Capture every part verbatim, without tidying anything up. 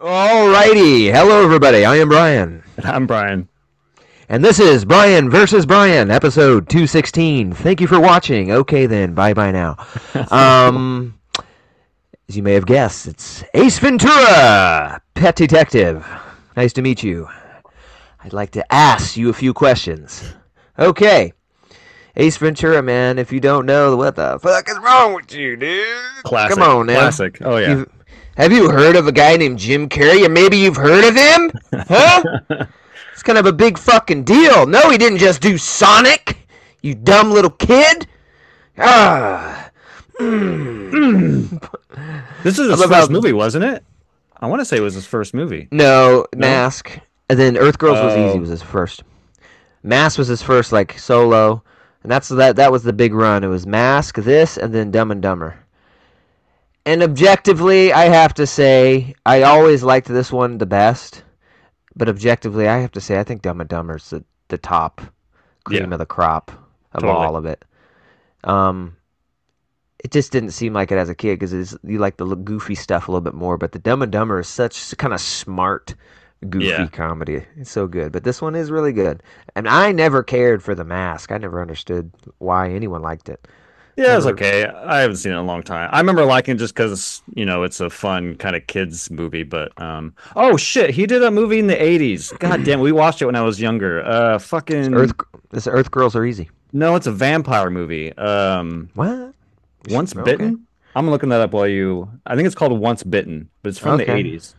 Alrighty, hello everybody. I am Brian, And I'm Brian. and this is Brian versus Brian, episode two sixteen. Thank you for watching. Okay, then, bye bye now. Um, as you may have guessed, it's Ace Ventura, Pet Detective. Nice to meet you. I'd like to ask you a few questions. Okay, Ace Ventura, man. If you don't know, what the fuck is wrong with you, dude? Classic. Come on now. Classic. Oh yeah. You've- Have you heard of a guy named Jim Carrey? Or maybe you've heard of him? Huh? It's kind of a big fucking deal. No, he didn't just do Sonic, you dumb little kid. Ah. Mm. This is his I'm first about- movie, wasn't it? I want to say it was his first movie. No, Mask. And then Earth Girls was Oh. easy was his first. Mask was his first, like, solo. And that's that that was the big run. It was Mask, this, and then Dumb and Dumber. And objectively, I have to say, I always liked this one the best. But objectively, I have to say, I think Dumb and Dumber's the, the top cream Yeah. of the crop of Totally. all of it. Um, it just didn't seem like it as a kid because you like the l- goofy stuff a little bit more. But the Dumb and Dumber is such kind of smart, goofy Yeah. comedy. It's so good. But this one is really good. And I never cared for The Mask. I never understood why anyone liked it. Yeah, it was Never- okay. I haven't seen it in a long time. I remember liking it just because, you know, it's a fun kind of kids movie. But um, oh shit, he did a movie in the eighties. God damn, we watched it when I was younger. Uh, fucking Earth, this Earth Girls Are Easy. No, it's a vampire movie. Um, What? Once Okay. Bitten. I'm looking that up while you. I think it's called Once Bitten, but it's from the Okay. eighties.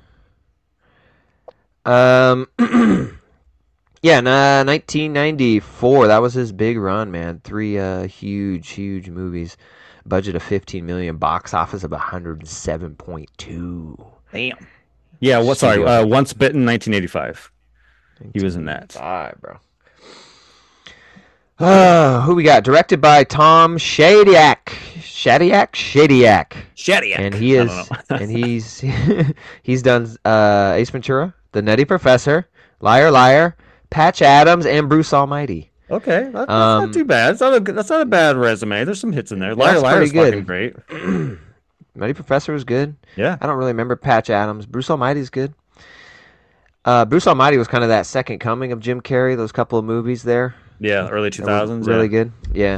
Um, yeah, nah, nineteen ninety-four. That was his big run, man. Three uh, huge, huge movies. Budget of fifteen million, box office of one hundred seven point two. Damn. Yeah. What? Sorry. Studio. Uh, Once Bitten, nineteen eighty-five. He was in that. Alright, bro. Uh, who we got? Directed by Tom Shadyac. Shadyac? Shadyac. Shadiac. And he I is, don't know. and he's he's done uh, Ace Ventura, The Nutty Professor, Liar Liar, Patch Adams, and Bruce Almighty. Okay, that, that's Um, not too bad. It's not a good- that's not a bad resume. There's some hits in there. Liar That's Liar is pretty fucking good. great. Nutty Professor was good. Yeah. I don't really remember Patch Adams. Bruce Almighty's good. Uh, Bruce Almighty was kind of that second coming of Jim Carrey. Those couple of movies there. Yeah, early two That were thousands. Really yeah. good. Yeah.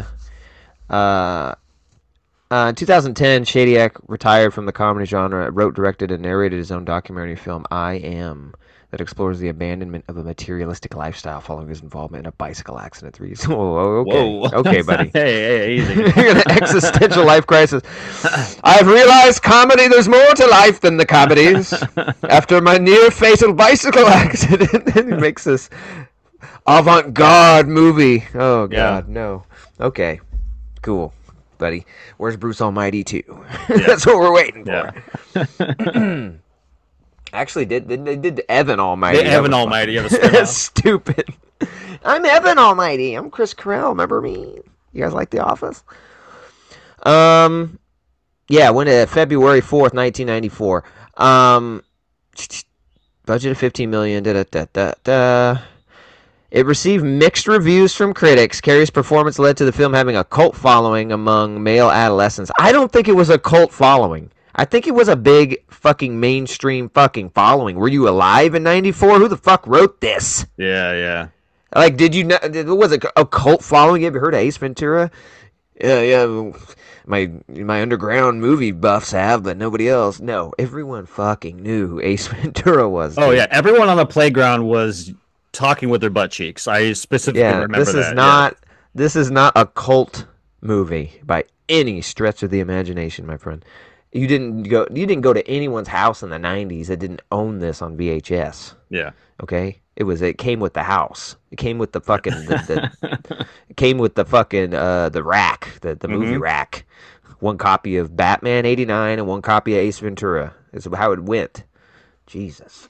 Uh, uh, in two thousand ten, Shadyac retired from the comedy genre, wrote, directed, and narrated his own documentary film, I Am, that explores the abandonment of a materialistic lifestyle following his involvement in a bicycle accident three years. Whoa, okay. Whoa. Okay, buddy. hey, hey, easy. An existential life crisis. I've realized comedy, there's more to life than the comedies. After my near fatal bicycle accident, and he makes this avant-garde movie. Oh God, no. Okay, cool, buddy. Where's Bruce Almighty two? That's what we're waiting for. Yeah. Actually, did they they did Evan Almighty? Hey, That Evan was Almighty. Yeah, the fun. spin-off. Stupid. I'm Evan Almighty. I'm Chris Carell. Remember me? You guys like The Office? Um, yeah. Went to February fourth, nineteen ninety four. Um, budget of fifteen million. Da da da da da. It received mixed reviews from critics. Carey's performance led to the film having a cult following among male adolescents. I don't think it was a cult following. I think it was a big fucking mainstream fucking following. Were you alive in ninety-four? Who the fuck wrote this? Yeah, yeah. Like, did you know, was it a cult following? Have you heard of Ace Ventura? Yeah, yeah. My my underground movie buffs have, but nobody else. No, everyone fucking knew who Ace Ventura was. Oh dude. yeah, everyone on the playground was talking with their butt cheeks. I specifically Yeah, remember this that. is not this is not a cult movie by any stretch of the imagination, my friend. You didn't go you didn't go to anyone's house in the nineties that didn't own this on V H S. Yeah. Okay? It was it came with the house. It came with the fucking the, the it came with the fucking uh the rack, the the movie Mhm. rack. One copy of Batman eighty-nine and one copy of Ace Ventura. Is how it went. Jesus.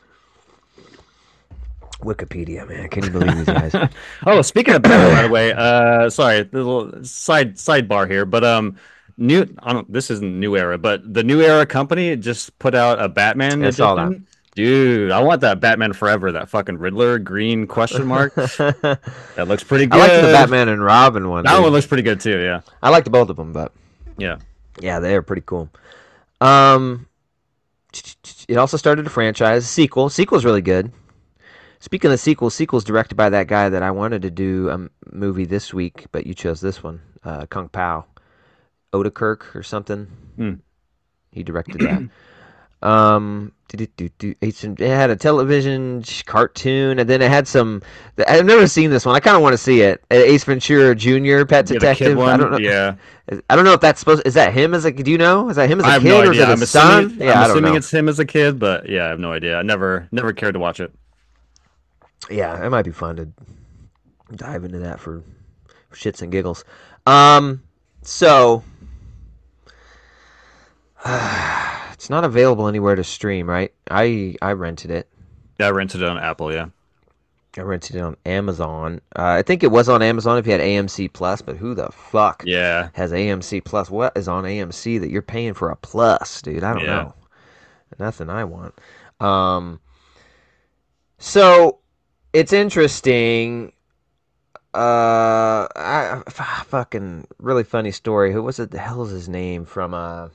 Wikipedia, man. Can you believe these guys? Oh, speaking of Batman, by the way, uh, sorry, a little side sidebar here, but um, new. I don't. This isn't New Era, but the New Era company just put out a Batman I saw that. edition. Dude, I want that Batman Forever, that fucking Riddler green question mark. I That looks pretty good. like the Batman and Robin one. That dude. one looks pretty good too. Yeah, I liked both of them, but yeah. yeah, they're pretty cool. Um, it also started a franchise, a sequel. Sequel's really good. Speaking of sequels, sequel's directed by that guy that I wanted to do a movie this week, but you chose this one, uh, Kung Pao. Odekirk or something. Hmm. He directed that. Um, it had a television cartoon, and then it had some. I've never seen this one. I kind of want to see it. Ace Ventura Junior Pet Yeah, the Detective. kid one, I don't know. yeah. I don't know if that's supposed. Is that him as a? Do you know? Is that him as a I have kid no or is idea. it I'm his assuming, son? Yeah, I'm I don't assuming know. it's him as a kid, but yeah, I have no idea. I never, never cared to watch it. Yeah, it might be fun to dive into that for, for shits and giggles. Um, so. It's not available anywhere to stream, right? I I rented it. Yeah, I rented it on Apple, yeah. I rented it on Amazon. Uh, I think it was on Amazon if you had A M C Plus, but who the fuck Yeah. has A M C Plus? What is on A M C that you're paying for a plus, dude? I don't Yeah. know. Nothing I want. Um, so it's interesting. Uh, I, f- fucking really funny story. Who was it? The hell is his name from uh,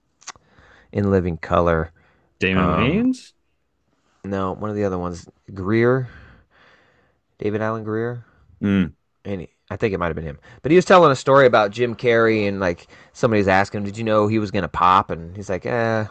In Living Color? Damon Um, Wayans? No, one of the other ones. Greer, David Allen Greer. Mm. And he, I think it might have been him. But he was telling a story about Jim Carrey, and like somebody was asking him, "Did you know he was gonna pop?" And he's like, "Eh,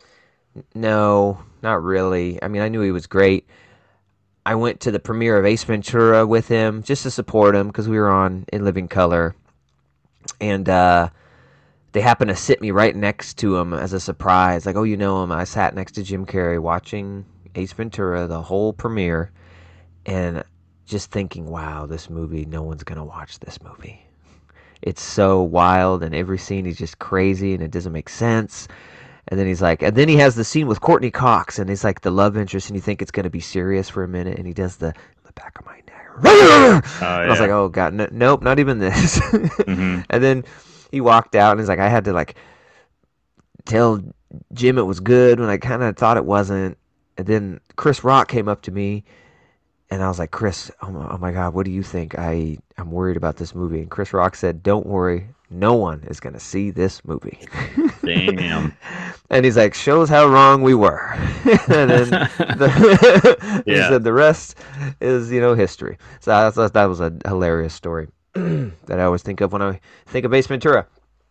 no, not really. I mean, I knew he was great. I went to the premiere of Ace Ventura with him just to support him because we were on In Living Color, and uh, they happened to sit me right next to him as a surprise. Like, oh, you know him? I sat next to Jim Carrey watching Ace Ventura the whole premiere, and just thinking, wow, this movie, no one's gonna watch this movie. It's so wild, and every scene is just crazy, and it doesn't make sense." And then he's like, and then he has the scene with Courtney Cox, and he's like the love interest, and you think it's going to be serious for a minute, and he does the the back of my neck. Oh, And I was yeah. like, oh god, no, nope, not even this. Mm-hmm. And then he walked out, and he's like, I had to like tell Jim it was good when I kind of thought it wasn't. And then Chris Rock came up to me, and I was like, Chris, oh my, oh my god, what do you think? I I'm worried about this movie. And Chris Rock said, don't worry, no one is going to see this movie. Damn. And he's like, shows how wrong we were. And then the, he Yeah. said the rest is, you know, history. So I thought that was a hilarious story that I always think of when I think of Ace Ventura.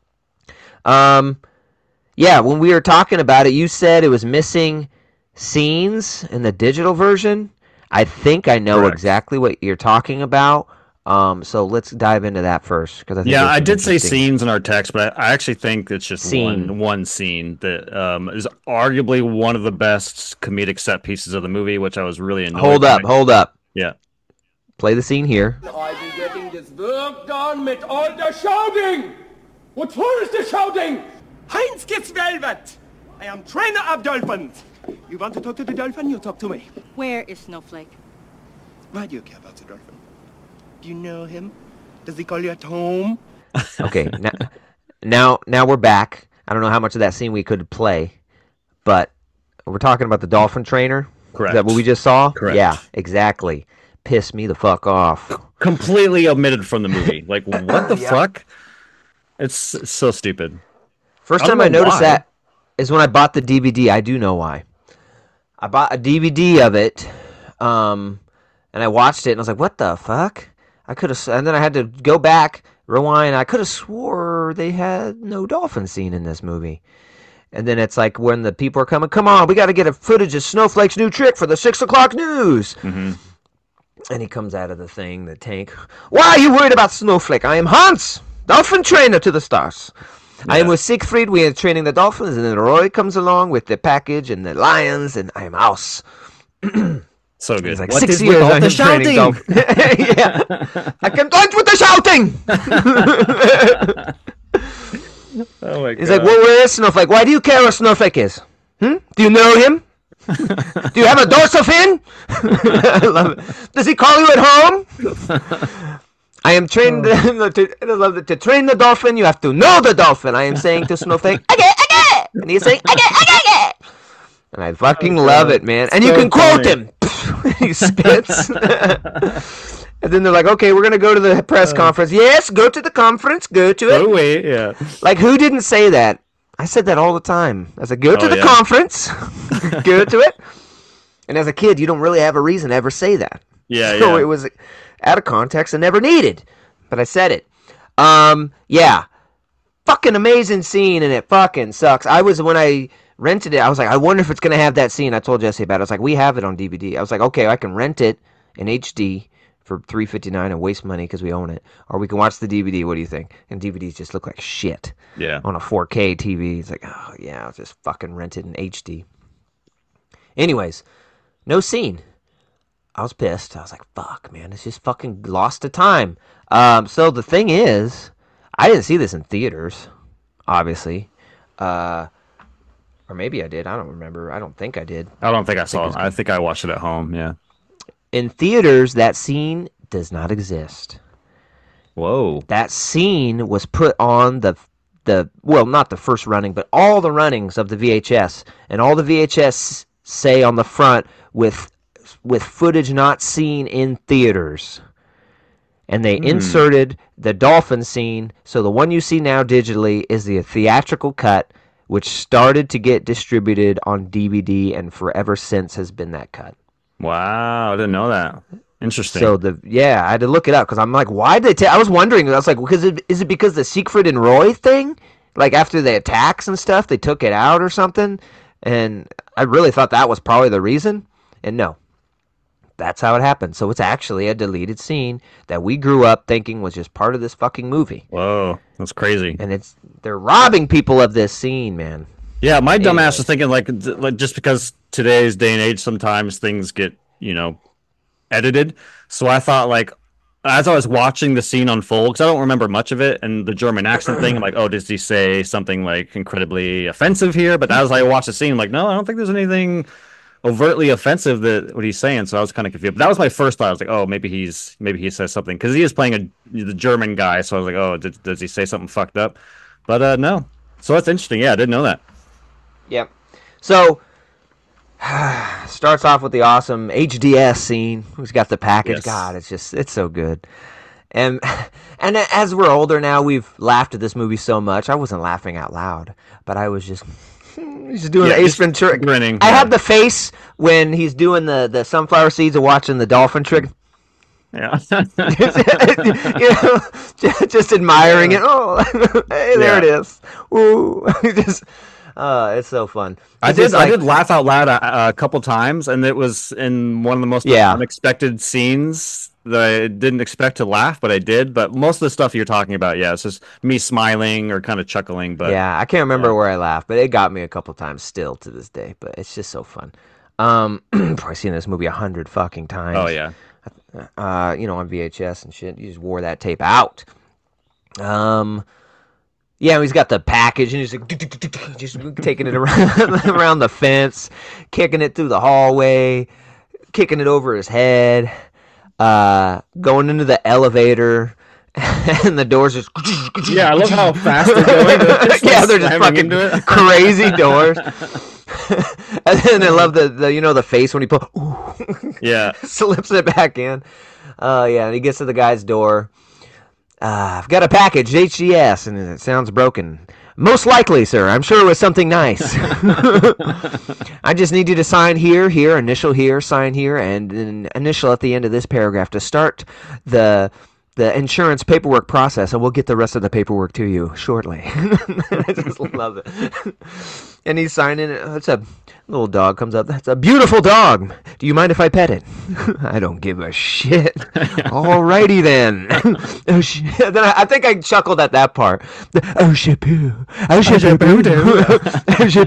Um, yeah, when we were talking about it, you said it was missing scenes in the digital version. I think I know Correct. exactly what you're talking about. Um, so let's dive into that first, because I think Yeah, there's I some did say interesting- scenes in our text, but I I actually think it's just Scene. one one scene that um, is arguably one of the best comedic set pieces of the movie, which I was really annoyed Hold up, by. hold up. Yeah. Play the scene here. I'll be getting this work done mit all the shouting! Wozu is the shouting? Heinz gets velvet! I am trainer of dolphins! You want to talk to the dolphin? You talk to me. Where is Snowflake? Why do you care about the dolphin? Do you know him? Does he call you at home? Okay, now, now, now we're back. I don't know how much of that scene we could play, but we're talking about the dolphin trainer. Correct. Is that what we just saw? Correct. Yeah, exactly. Piss me the fuck off. Completely omitted from the movie. Like, what the fuck? It's, it's so stupid. First I don't time I know noticed why. that is when I bought the D V D. I do know why. I bought a D V D of it, um, and I watched it, and I was like, "What the fuck?" I could have, and then I had to go back, rewind. I could have swore they had no dolphin scene in this movie. And then it's like when the people are coming, come on, we got to get a footage of Snowflake's new trick for the six o'clock news. Mm-hmm. And he comes out of the thing, the tank. Why are you worried about Snowflake? I am Hans, dolphin trainer to the stars. I am Yeah. with Siegfried. We are training the dolphins, and then Roy comes along with the package and the lions, and I am House. So good. It's like What six is years with all I the am training shouting? dolphin- yeah, I can dance with the shouting. Oh my He's like, well, where is Snowflake? Why do you care where Snowflake is? Hmm? Do you know him? Do you have a dorsal fin? I love it. Does he call you at home? I am trained to, I love it. To train the dolphin, you have to know the dolphin. I am saying to Snowflake, okay, okay. And he's saying, okay, okay, okay. And I fucking Oh, love God. it, man. And you So can quote funny. him. He spits. And then they're like, okay, we're going to go to the press conference. Yes, go to the conference. Go to it. Oh, wait, yeah. Like, who didn't say that I said that all the time. As I go to Oh, the yeah. conference, go to it. And as a kid, you don't really have a reason to ever say that. Yeah, So yeah. it was out of context and never needed. But I said it. Um, yeah. Fucking amazing scene, and it fucking sucks. I was, when I rented it, I was like, I wonder if it's going to have that scene. I told Jesse about it. I was like, we have it on D V D. I was like, okay, I can rent it in H D for three fifty-nine and waste money because we own it. Or we can watch the D V D. What do you think? And D V Ds just look like shit Yeah. on a four K T V. It's like, oh, yeah, I'll just fucking rent it in H D. Anyways, no scene. I was pissed. I was like, fuck, man, it's just fucking lost to time. Um, so the thing is, I didn't see this in theaters, obviously. Uh, or maybe I did. I don't remember. I don't think I did. I don't think I saw it's it. I think I watched it at home. Yeah. In theaters, that scene does not exist. Whoa. That scene was put on the the well, not the first running, but all the runnings of the V H S, and all the V H S say on the front with with footage not seen in theaters. And they Hmm. inserted the dolphin scene, so the one you see now digitally is the theatrical cut, which started to get distributed on D V D, and forever since has been that cut. Wow. I didn't know that. Interesting. So the yeah, I had to look it up because I'm like, why did they? Ta-? I was wondering. I was like, because it, is it because the Siegfried and Roy thing? Like after the attacks and stuff, they took it out or something. And I really thought that was probably the reason. And no, that's how it happened. So it's actually a deleted scene that we grew up thinking was just part of this fucking movie. Whoa. That's crazy. And it's they're robbing people of this scene, man. Yeah, my dumb Anyway. ass was thinking like, th- like just because today's day and age, sometimes things get, you know, edited. So I thought like, as I was watching the scene unfold, because I don't remember much of it, and the German accent thing, I'm like, oh, does he say something like incredibly offensive here? But as I watched the scene, I'm like, no, I don't think there's anything overtly offensive that what he's saying. So I was kind of confused. But that was my first thought. I was like, oh, maybe he's maybe he says something because he is playing a the German guy. So I was like, oh, did, does he say something fucked up? But uh, no. So that's interesting. Yeah, I didn't know that. Yep. So starts off with the awesome H D S scene. Who's got the package? Yes. God, it's just it's so good. And and as we're older now, we've laughed at this movie so much. I wasn't laughing out loud, but I was just just doing Yeah, the Ace just Ventura grinning, I yeah. had the face when he's doing the, the sunflower seeds and watching the dolphin trick. Yeah. You know, just, just admiring it. Oh, hey, there Yeah. it is. Ooh, just uh, it's so fun. I It's did. just I like- did laugh out loud a, a couple times, and it was in one of the most Yeah. unexpected scenes that I didn't expect to laugh, but I did. But most of the stuff you're talking about, yeah, it's just me smiling or kind of chuckling. But yeah, I can't remember where I laughed, but it got me a couple times still to this day. But it's just so fun. Um, probably seen this movie a hundred fucking times. oh yeah, Uh, you know, on V H S and shit. You just wore that tape out. Um, yeah, he's got the package and he's like just taking it around around the fence, kicking it through the hallway, kicking it over his head, uh, going into the elevator. And the doors just yeah. I love how fast they're going. They're just, like, yeah, they're just slamming fucking into it. crazy doors. And then I love the, the you know the face when he put Yeah, slips it back in. Uh, yeah, and he gets to the guy's door. Uh, I've got a package, H D S, and it sounds broken. Most likely, sir. I'm sure it was something nice. I just need you to sign here, here, initial here, sign here, and an initial at the end of this paragraph to start the the insurance paperwork process, and we'll get the rest of the paperwork to you shortly. I just love it. And he's signing it. It's a little dog comes up. That's a beautiful dog. Do you mind if I pet it? I don't give a shit. Alrighty then. Oh shit. Then I, I think I chuckled at that part. Oh shit poo. Oh shit poo. Oh shit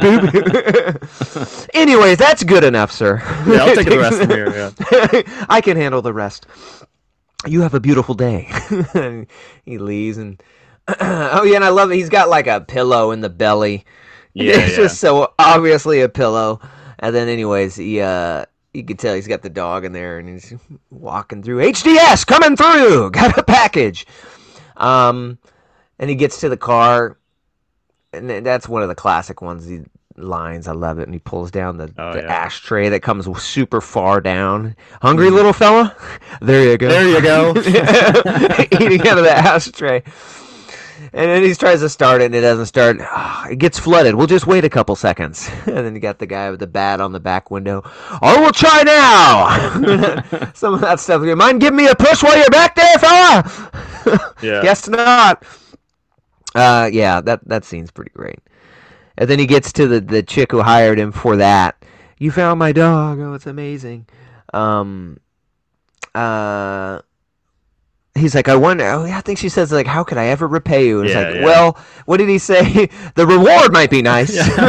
poo. Anyways, that's good enough, sir. yeah. I'll take the rest from here. Yeah. I can handle the rest. You have a beautiful day. And he leaves and oh yeah, and I love it. He's got like a pillow in the belly. Yeah, It's yeah. just so obviously a pillow. And then anyways, he uh you can tell he's got the dog in there and he's walking through. H D S coming through. Got a package. Um and he gets to the car and th- that's one of the classic ones. He lines. I love it. And he pulls down the, Oh, the yeah. ashtray that comes super far down. Hungry little fella? There you go. There you go. Eating out of the ashtray. And then he tries to start it, and it doesn't start. Oh, it gets flooded. We'll just wait a couple seconds. And then you got the guy with the bat on the back window. Oh, we'll try now. Some of that stuff. You mind giving me a push while you're back there, fella? Yeah. Guess not. Uh, yeah, that, that scene's pretty great. And then he gets to the, the chick who hired him for that. You found my dog. Oh, it's amazing. Um, uh... He's like, I wonder, oh, I think she says, like, how could I ever repay you? And Yeah, it's like, yeah. well, what did he say? The reward might be nice.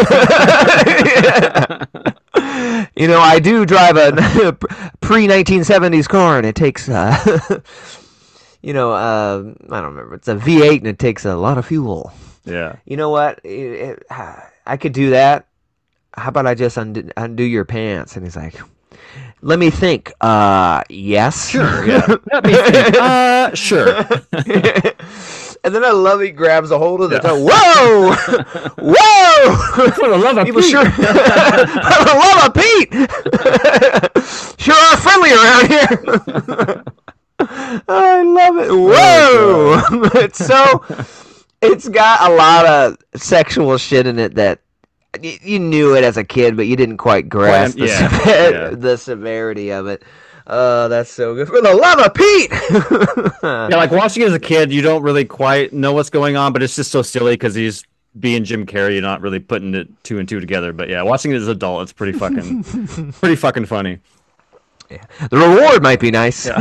You know, I do drive a pre nineteen seventies car, and it takes, uh, you know, uh, I don't remember. It's a V eight, and it takes a lot of fuel. Yeah. You know what? It, it, I could do that. How about I just undo, undo your pants? And he's like... Let me think. Uh, yes. Sure. Yeah. Let me think. Uh, sure. And then I love he grabs a hold of the Yeah. toe. Whoa! Whoa! For the love of People Pete. sure, for the love of Pete, sure are friendly around here. I love it. Whoa! It's so. It's got a lot of sexual shit in it that. You knew it as a kid, but you didn't quite grasp Well, the, yeah, sever- yeah. the severity of it. Oh, that's so good. For the love of Pete! Yeah, like watching it as a kid, you don't really quite know what's going on, but it's just so silly because he's being Jim Carrey. You're not really putting it two and two together. But yeah, watching it as an adult, it's pretty fucking, pretty fucking funny. Yeah. The reward might be nice. Yeah.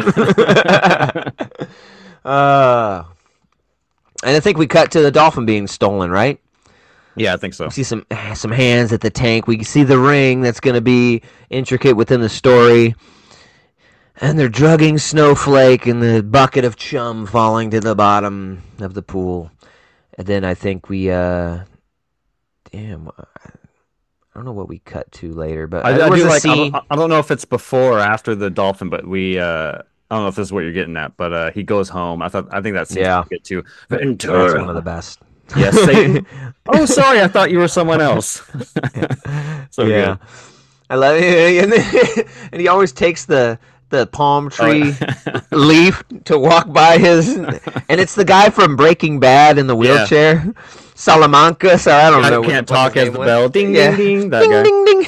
uh, and I think we cut to the dolphin being stolen, right? Yeah, I think so. We see some some hands at the tank. We see the ring that's going to be intricate within the story. And they're drugging Snowflake in the bucket of chum falling to the bottom of the pool. And then I think we, uh... Damn, I don't know what we cut to later, but I, there I was do a like. I scene... don't, I don't know if it's before or after the dolphin, but we. Uh, I don't know if this is what you're getting at, but uh, he goes home. I thought. I think that's Yeah. get to That's Ventura. one of the best. Yes, Satan. Oh, sorry, I thought you were someone else. So Yeah. good. I love it. And, then, and he always takes the the palm tree leaf to walk by his, and it's the guy from Breaking Bad in the wheelchair, Salamanca. So I don't I know. can't what, what talk his as name the was. bell. Ding, Yeah. ding, ding. That Ding guy. ding ding.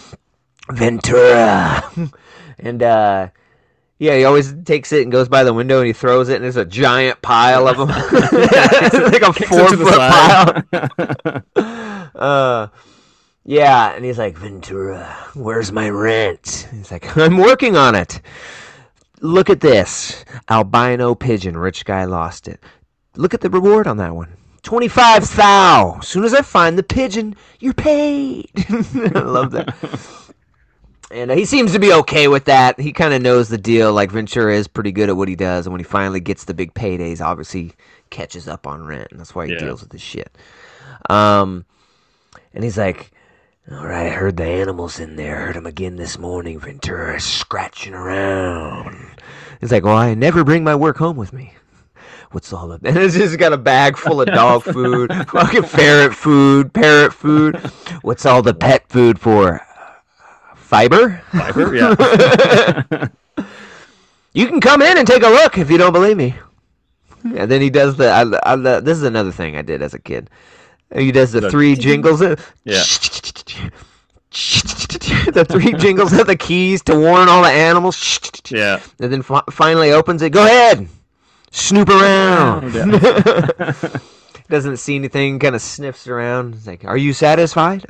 Ventura, and uh, yeah, he always takes it and goes by the window and he throws it, and there's a giant pile of them, like a Kicks it four to the foot pile. side. Uh, yeah, and he's like, Ventura, where's my rent? He's like, I'm working on it. Look at this. Albino pigeon. Rich guy lost it. Look at the reward on that one. twenty-five thou. As soon as I find the pigeon, you're paid. I love that. And uh, he seems to be okay with that. He kind of knows the deal. Like, Ventura is pretty good at what he does. And when he finally gets the big paydays, obviously catches up on rent. And that's why he Yeah. deals with this shit. Um, and he's like, all right, I heard the animals in there. I heard them again this morning. Ventura scratching around. He's like, well, I never bring my work home with me. What's all of and it's just got a bag full of dog food, fucking ferret food, parrot food. What's all the pet food for? Fiber? Fiber, yeah. You can come in and take a look if you don't believe me. And then he does the. I, I, this is another thing I did as a kid. He does the The- three jingles. Yeah. The three jingles of the keys to warn all the animals. Yeah. And then fi- finally opens it. Go ahead. Snoop around. Yeah. Doesn't see anything, kind of sniffs around. He's like, are you satisfied?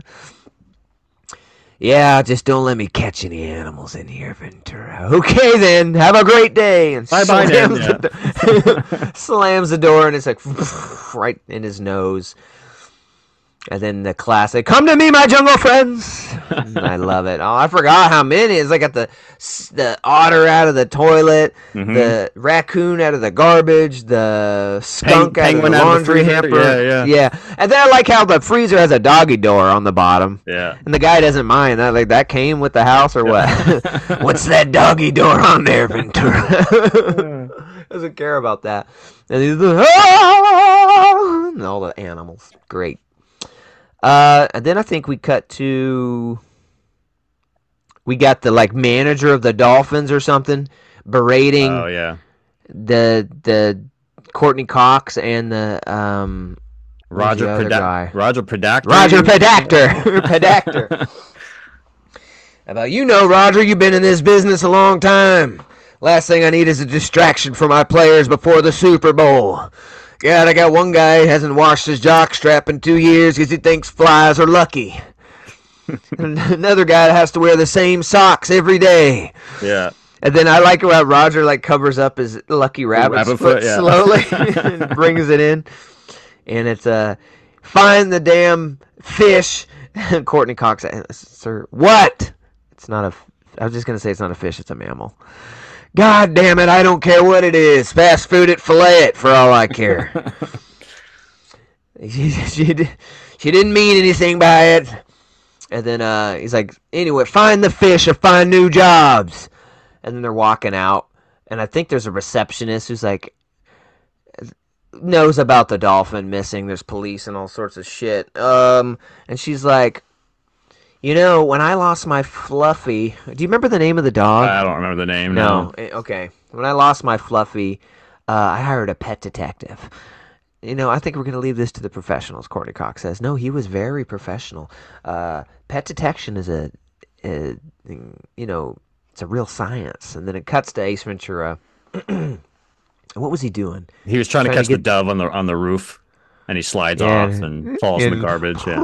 Yeah, just don't let me catch any animals in here, Ventura. Okay, then. Have a great day. And Bye-bye slams, then, the do- slams the door, and it's like right in his nose. And then the classic, come to me, my jungle friends. I love it. Oh, I forgot how many. It's like got the the otter out of the toilet, Mhm. the raccoon out of the garbage, the skunk Peng- out of the penguin out of the laundry freezer. hamper. Yeah, yeah. Yeah. And then I like how the freezer has a doggy door on the bottom. Yeah. And the guy doesn't mind that. Like, that came with the house or what? What's that doggy door on there, Ventura? Doesn't care about that. And he's the, ah! And all the animals. Great. Uh, and then I think we cut to, we got the like manager of the Dolphins or something berating Oh yeah. the the Courtney Cox and the um Roger the other Preda- guy. Roger Predactor. Roger Predactor. Predactor. About you know, Roger, you've been in this business a long time. Last thing I need is a distraction for my players before the Super Bowl. God, I got one guy who hasn't washed his jockstrap in two years because he thinks flies are lucky. And another guy that has to wear the same socks every day. Yeah. And then I like how Roger like covers up his lucky rabbit's Rabbit foot foot, yeah. slowly and brings it in. And it's uh, find the damn fish. Courtney Cox, sir, what? It's not a. I was just gonna say it's not a fish. It's a mammal. God damn it! I don't care what it is. Fast food it, fillet it, for all I care. she, she, she didn't mean anything by it. And then uh, he's like, anyway, find the fish or find new jobs. And then they're walking out, and I think there's a receptionist who's like knows about the dolphin missing. There's police and all sorts of shit. Um, and she's like, you know, when I lost my Fluffy, do you remember the name of the dog? I don't remember the name. No. No. Eh, okay. When I lost my Fluffy, uh, I hired a pet detective. You know, I think we're going to leave this to the professionals, Courtney Cox says. No, he was very professional. Uh, pet detection is a, a, you know, it's a real science. And then it cuts to Ace Ventura. What was he doing? He was trying, Trying to catch to get- the dove on the on the roof, and he slides Yeah. off and falls in the And- garbage. Yeah.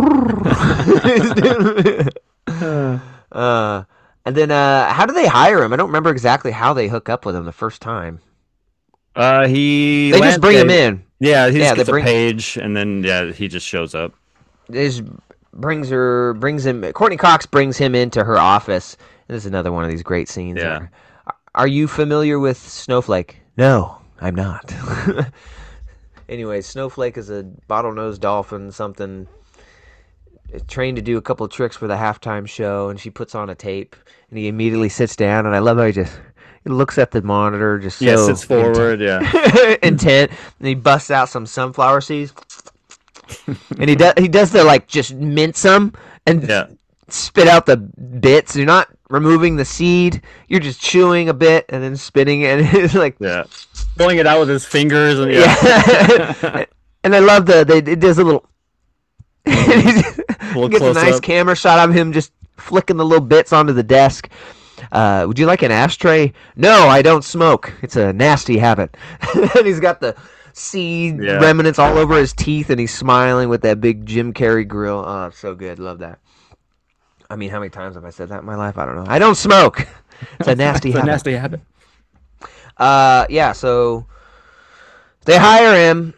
uh, and then uh, how do they hire him? I don't remember exactly how they hook up with him the first time. Uh, he. They just land- bring him they- in. Yeah, he Yeah, just they gets bring- a page, and then yeah, he just shows up. They just brings her, brings him. Courtney Cox brings him into her office. This is another one of these great scenes. Yeah. Where, are you familiar with Snowflake? No, I'm not. Anyway, Snowflake is a bottlenose dolphin, something trained to do a couple of tricks for the halftime show, and she puts on a tape, and he immediately sits down, and I love how he just he looks at the monitor, just Yeah, so sits forward. Yeah. intent, intent, and he busts out some sunflower seeds, and he does he does the like just mince them and Yeah. spit out the bits. You're not removing the seed, you're just chewing a bit and then spitting it. And it's like Yeah. Pulling it out with his fingers and yeah. yeah. And I love the they it does a little. He Little gets a nice close-up. camera shot of him just flicking the little bits onto the desk. Uh, would you like an ashtray? No, I don't smoke. It's a nasty habit. And he's got the seed Yeah. remnants all over his teeth, and he's smiling with that big Jim Carrey grill. Oh, it's so good. Love that. I mean, how many times have I said that in my life? I don't know. I don't smoke. It's a nasty It's a habit. nasty habit. Uh, yeah, so they hire him.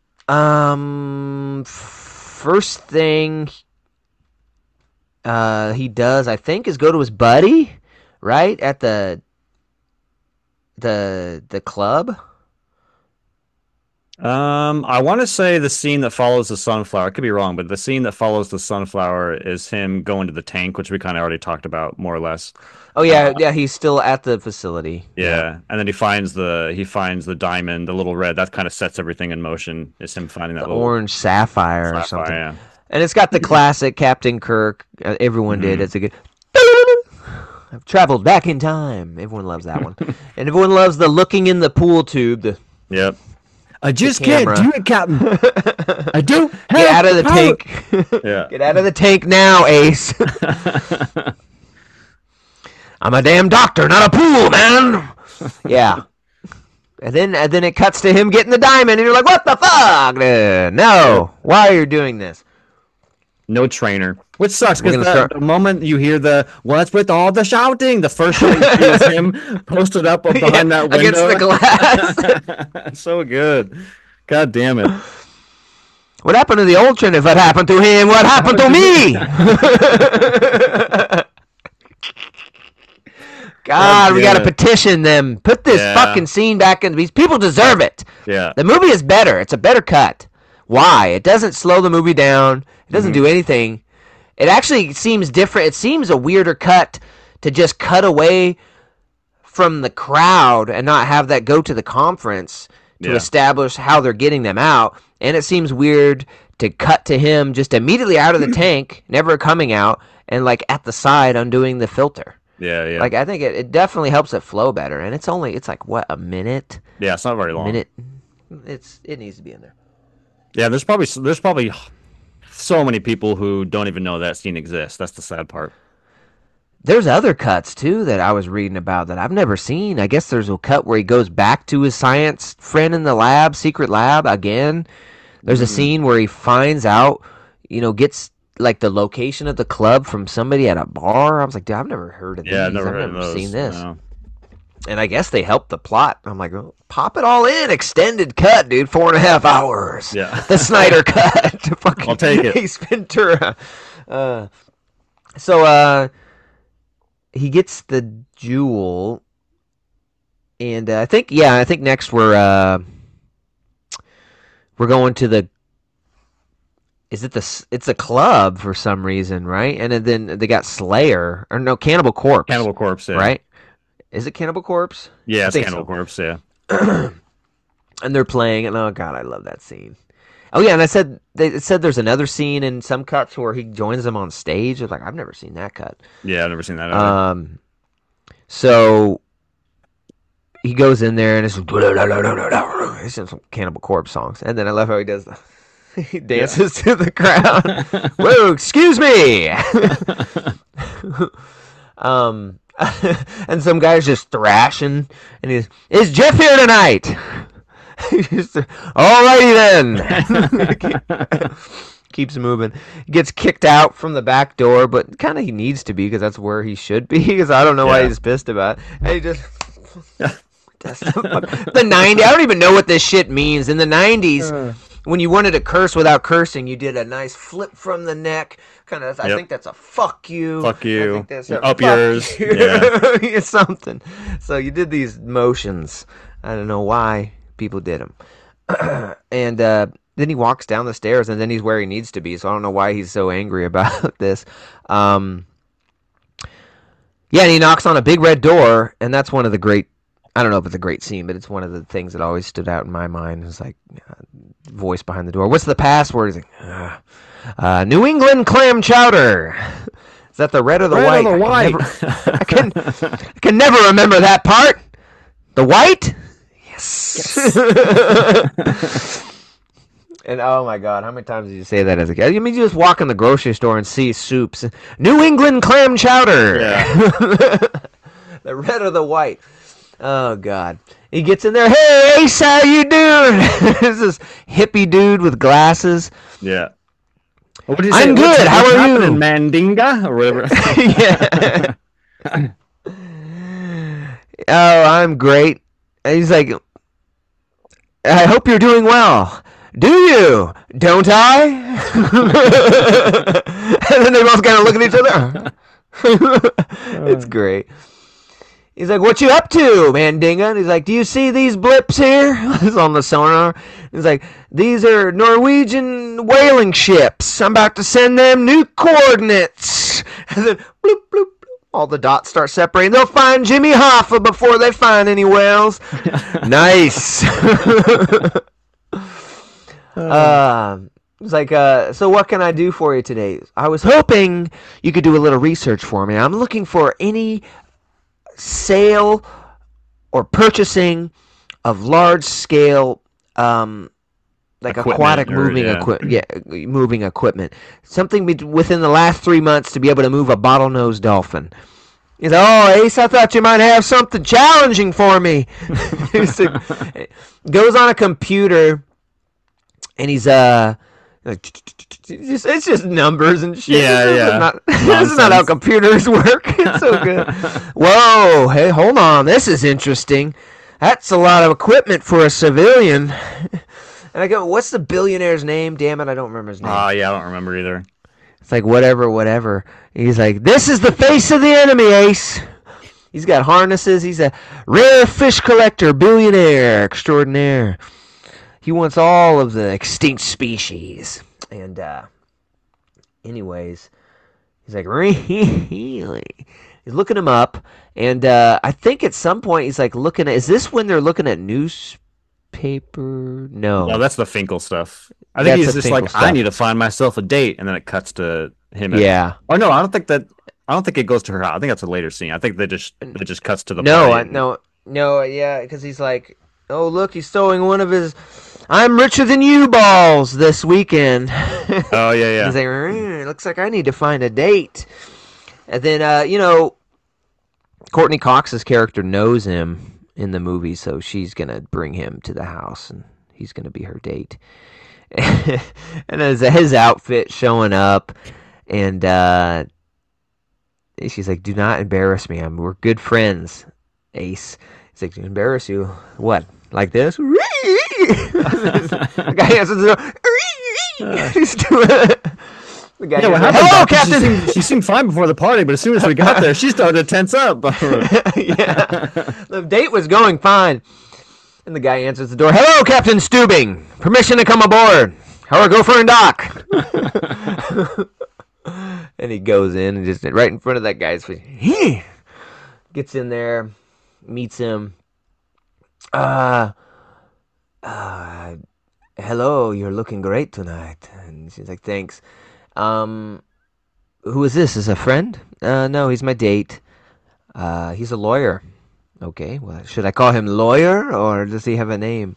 Um, first thing uh, he does, I think, is go to his buddy, right, at the the the club. Um, I want to say the scene that follows the sunflower. I could be wrong, but the scene that follows the sunflower is him going to the tank, which we kind of already talked about more or less. Oh yeah, yeah, he's still at the facility. Yeah, and then he finds the he finds the diamond, the little red. That kind of sets everything in motion. Is him finding that The little orange sapphire, or sapphire, something. yeah. And it's got the classic Captain Kirk. Uh, everyone did. Mhm. It's a good. I've traveled back in time. Everyone loves that one, and everyone loves the looking in the pool tube. The Yep. I just can't do it, Captain. I do. get out of the tank. Yeah. Get out of the tank now, Ace. I'm a damn doctor, not a pool man. Yeah. And then and then it cuts to him getting the diamond, and you're like, what the fuck? Uh, no. Why are you doing this? No trainer, which sucks We're because gonna the, start- the moment you hear the "What's with all the shouting," the first thing you see is him posted up behind Yeah, that window against the glass. So good. God damn it. What happened to the old Trinity? What happened to him? What happened to me? God, we damn got to it. petition them. Put this Yeah. fucking scene back in. These people deserve it. Yeah. The movie is better. It's a better cut. Why? It doesn't slow the movie down. It doesn't do anything. It actually seems different. It seems a weirder cut to just cut away from the crowd and not have that go to the conference to Yeah. establish how they're getting them out. And it seems weird to cut to him just immediately out of the tank, never coming out, and like at the side undoing the filter. Yeah. Yeah. Like I think it, it definitely helps it flow better. And it's only it's like what a minute, yeah. It's not very long. minute, it's it needs to be in there. Yeah, there's probably there's probably so many people who don't even know that scene exists. That's the sad part. There's other cuts too that I was reading about that I've never seen. I guess there's a cut where he goes back to his science friend in the lab, secret lab again. There's mm-hmm. a scene where he finds out, you know, gets like the location of the club from somebody at a bar. I was like, dude, I've never heard of yeah, these. never I've never seen this. No. And I guess they helped the plot. I'm like, oh, pop it all in. Extended cut, dude. Four and a half hours. Yeah. The Snyder cut. Fucking I'll take it. Ace Ventura. Uh, so, uh, he gets the jewel. And uh, I think, yeah, I think next we're, uh, we're going to the, is it the, it's a club for some reason, right? And then they got Slayer, or no, Cannibal Corpse. Cannibal Corpse, yeah. Right? Is it Cannibal Corpse? Yeah, it's Cannibal so. Corpse, yeah. And they're playing, and oh god, I love that scene. Oh yeah, and I said they said there's another scene in some cuts where he joins them on stage. I was like, I've never seen that cut. Yeah, I've never seen that either. Um, so he goes in there and it's he's in some Cannibal Corpse songs, and then I love how he does the he dances yeah. to the crowd. Whoa, excuse me. um. And some guy's just thrashing, and he's, is Jeff here tonight? Alrighty then. Keeps moving. Gets kicked out from the back door, but kind of he needs to be because that's where he should be. Because I don't know yeah. why he's pissed about it. And he just the nineties. I don't even know what this shit means. In the nineties, uh. when you wanted to curse without cursing, you did a nice flip from the neck. Kind of, I yep. think that's a fuck you. Fuck you. I think that's a Up fuck yours. You. Yeah. Something. So you did these motions. I don't know why people did them. and uh, then he walks down the stairs, and then he's where he needs to be. So I don't know why he's so angry about this. Um, yeah, and he knocks on a big red door, and that's one of the great. I don't know if it's a great scene, but it's one of the things that always stood out in my mind. It's like uh, voice behind the door. What's the password? He's like, Ugh. Uh, New England clam chowder. Is that the red or the red white? Or the white? I can, never, I can, I can never remember that part. The white? Yes. yes. And oh my God, how many times did you say that as a kid? I mean, you just walk in the grocery store and see soups. New England clam chowder. Yeah. The red or the white? Oh God. He gets in there. Hey, Ace, how you doing? This is hippie dude with glasses. Yeah. What did you I'm say? good. What's, How what's are you? Mandinga or whatever. Yeah. Oh, I'm great. And he's like, I hope you're doing well. Do you? Don't I? And then they both kind of look at each other. It's great. He's like, what you up to, Mandinga? And he's like, do you see these blips here? It's on the sonar. He's like, these are Norwegian whaling ships. I'm about to send them new coordinates. And then, bloop, bloop, bloop. All the dots start separating. They'll find Jimmy Hoffa before they find any whales. Nice. uh, it's like, uh, so what can I do for you today? I was hoping you could do a little research for me. I'm looking for any sale or purchasing of large scale um like equipment aquatic or, moving yeah. equipment yeah moving equipment, something be- within the last three months to be able to move a bottlenose dolphin. He's like, oh Ace, I thought you might have something challenging for me. Like, goes on a computer and he's uh It's just, it's just numbers and shit. Yeah, this yeah. Is not, this is not how computers work. It's so good. Whoa, hey, hold on. This is interesting. That's a lot of equipment for a civilian. And I go, what's the billionaire's name? Damn it, I don't remember his name. Oh, uh, yeah, I don't remember either. It's like, whatever, whatever. He's like, this is the face of the enemy, Ace. He's got harnesses. He's a rare fish collector, billionaire extraordinaire. He wants all of the extinct species. And, uh, anyways, he's like, really? He's looking him up. And, uh, I think at some point he's like looking at, is this when they're looking at newspaper? No. No, that's the Finkel stuff. I think That's he's just Finkel like, stuff. I need to find myself a date. And then it cuts to him. At, Yeah. Oh, no, I don't think that, I don't think it goes to her house. I think that's a later scene. I think they just, it just cuts to the No, party I, and- no, no, yeah, because he's like, oh, look, he's throwing one of his I'm richer than you balls this weekend. Oh, yeah, yeah. He's like, mm, looks like I need to find a date. And then, uh, you know, Courtney Cox's character knows him in the movie, so she's going to bring him to the house, and he's going to be her date. And as his outfit showing up, and uh, she's like, do not embarrass me. I'm, we're good friends, Ace. He's like, to embarrass you? What? Like this? The guy answers the door. He's doing it. The guy Yeah, what goes, happened? hello, Doctor? Captain. She seemed, she seemed fine before the party, but as soon as we got there, she started to tense up. Yeah, the date was going fine. And the guy answers the door. Hello, Captain Stubing. Permission to come aboard. How are Gopher and Doc? And he goes in and just right in front of that guy's face. He gets in there, meets him. Uh, uh, hello, you're looking great tonight. And she's like, thanks. Um, who is this? Is a friend? Uh, no, he's my date. Uh, he's a lawyer. Okay, well, should I call him Lawyer, or does he have a name?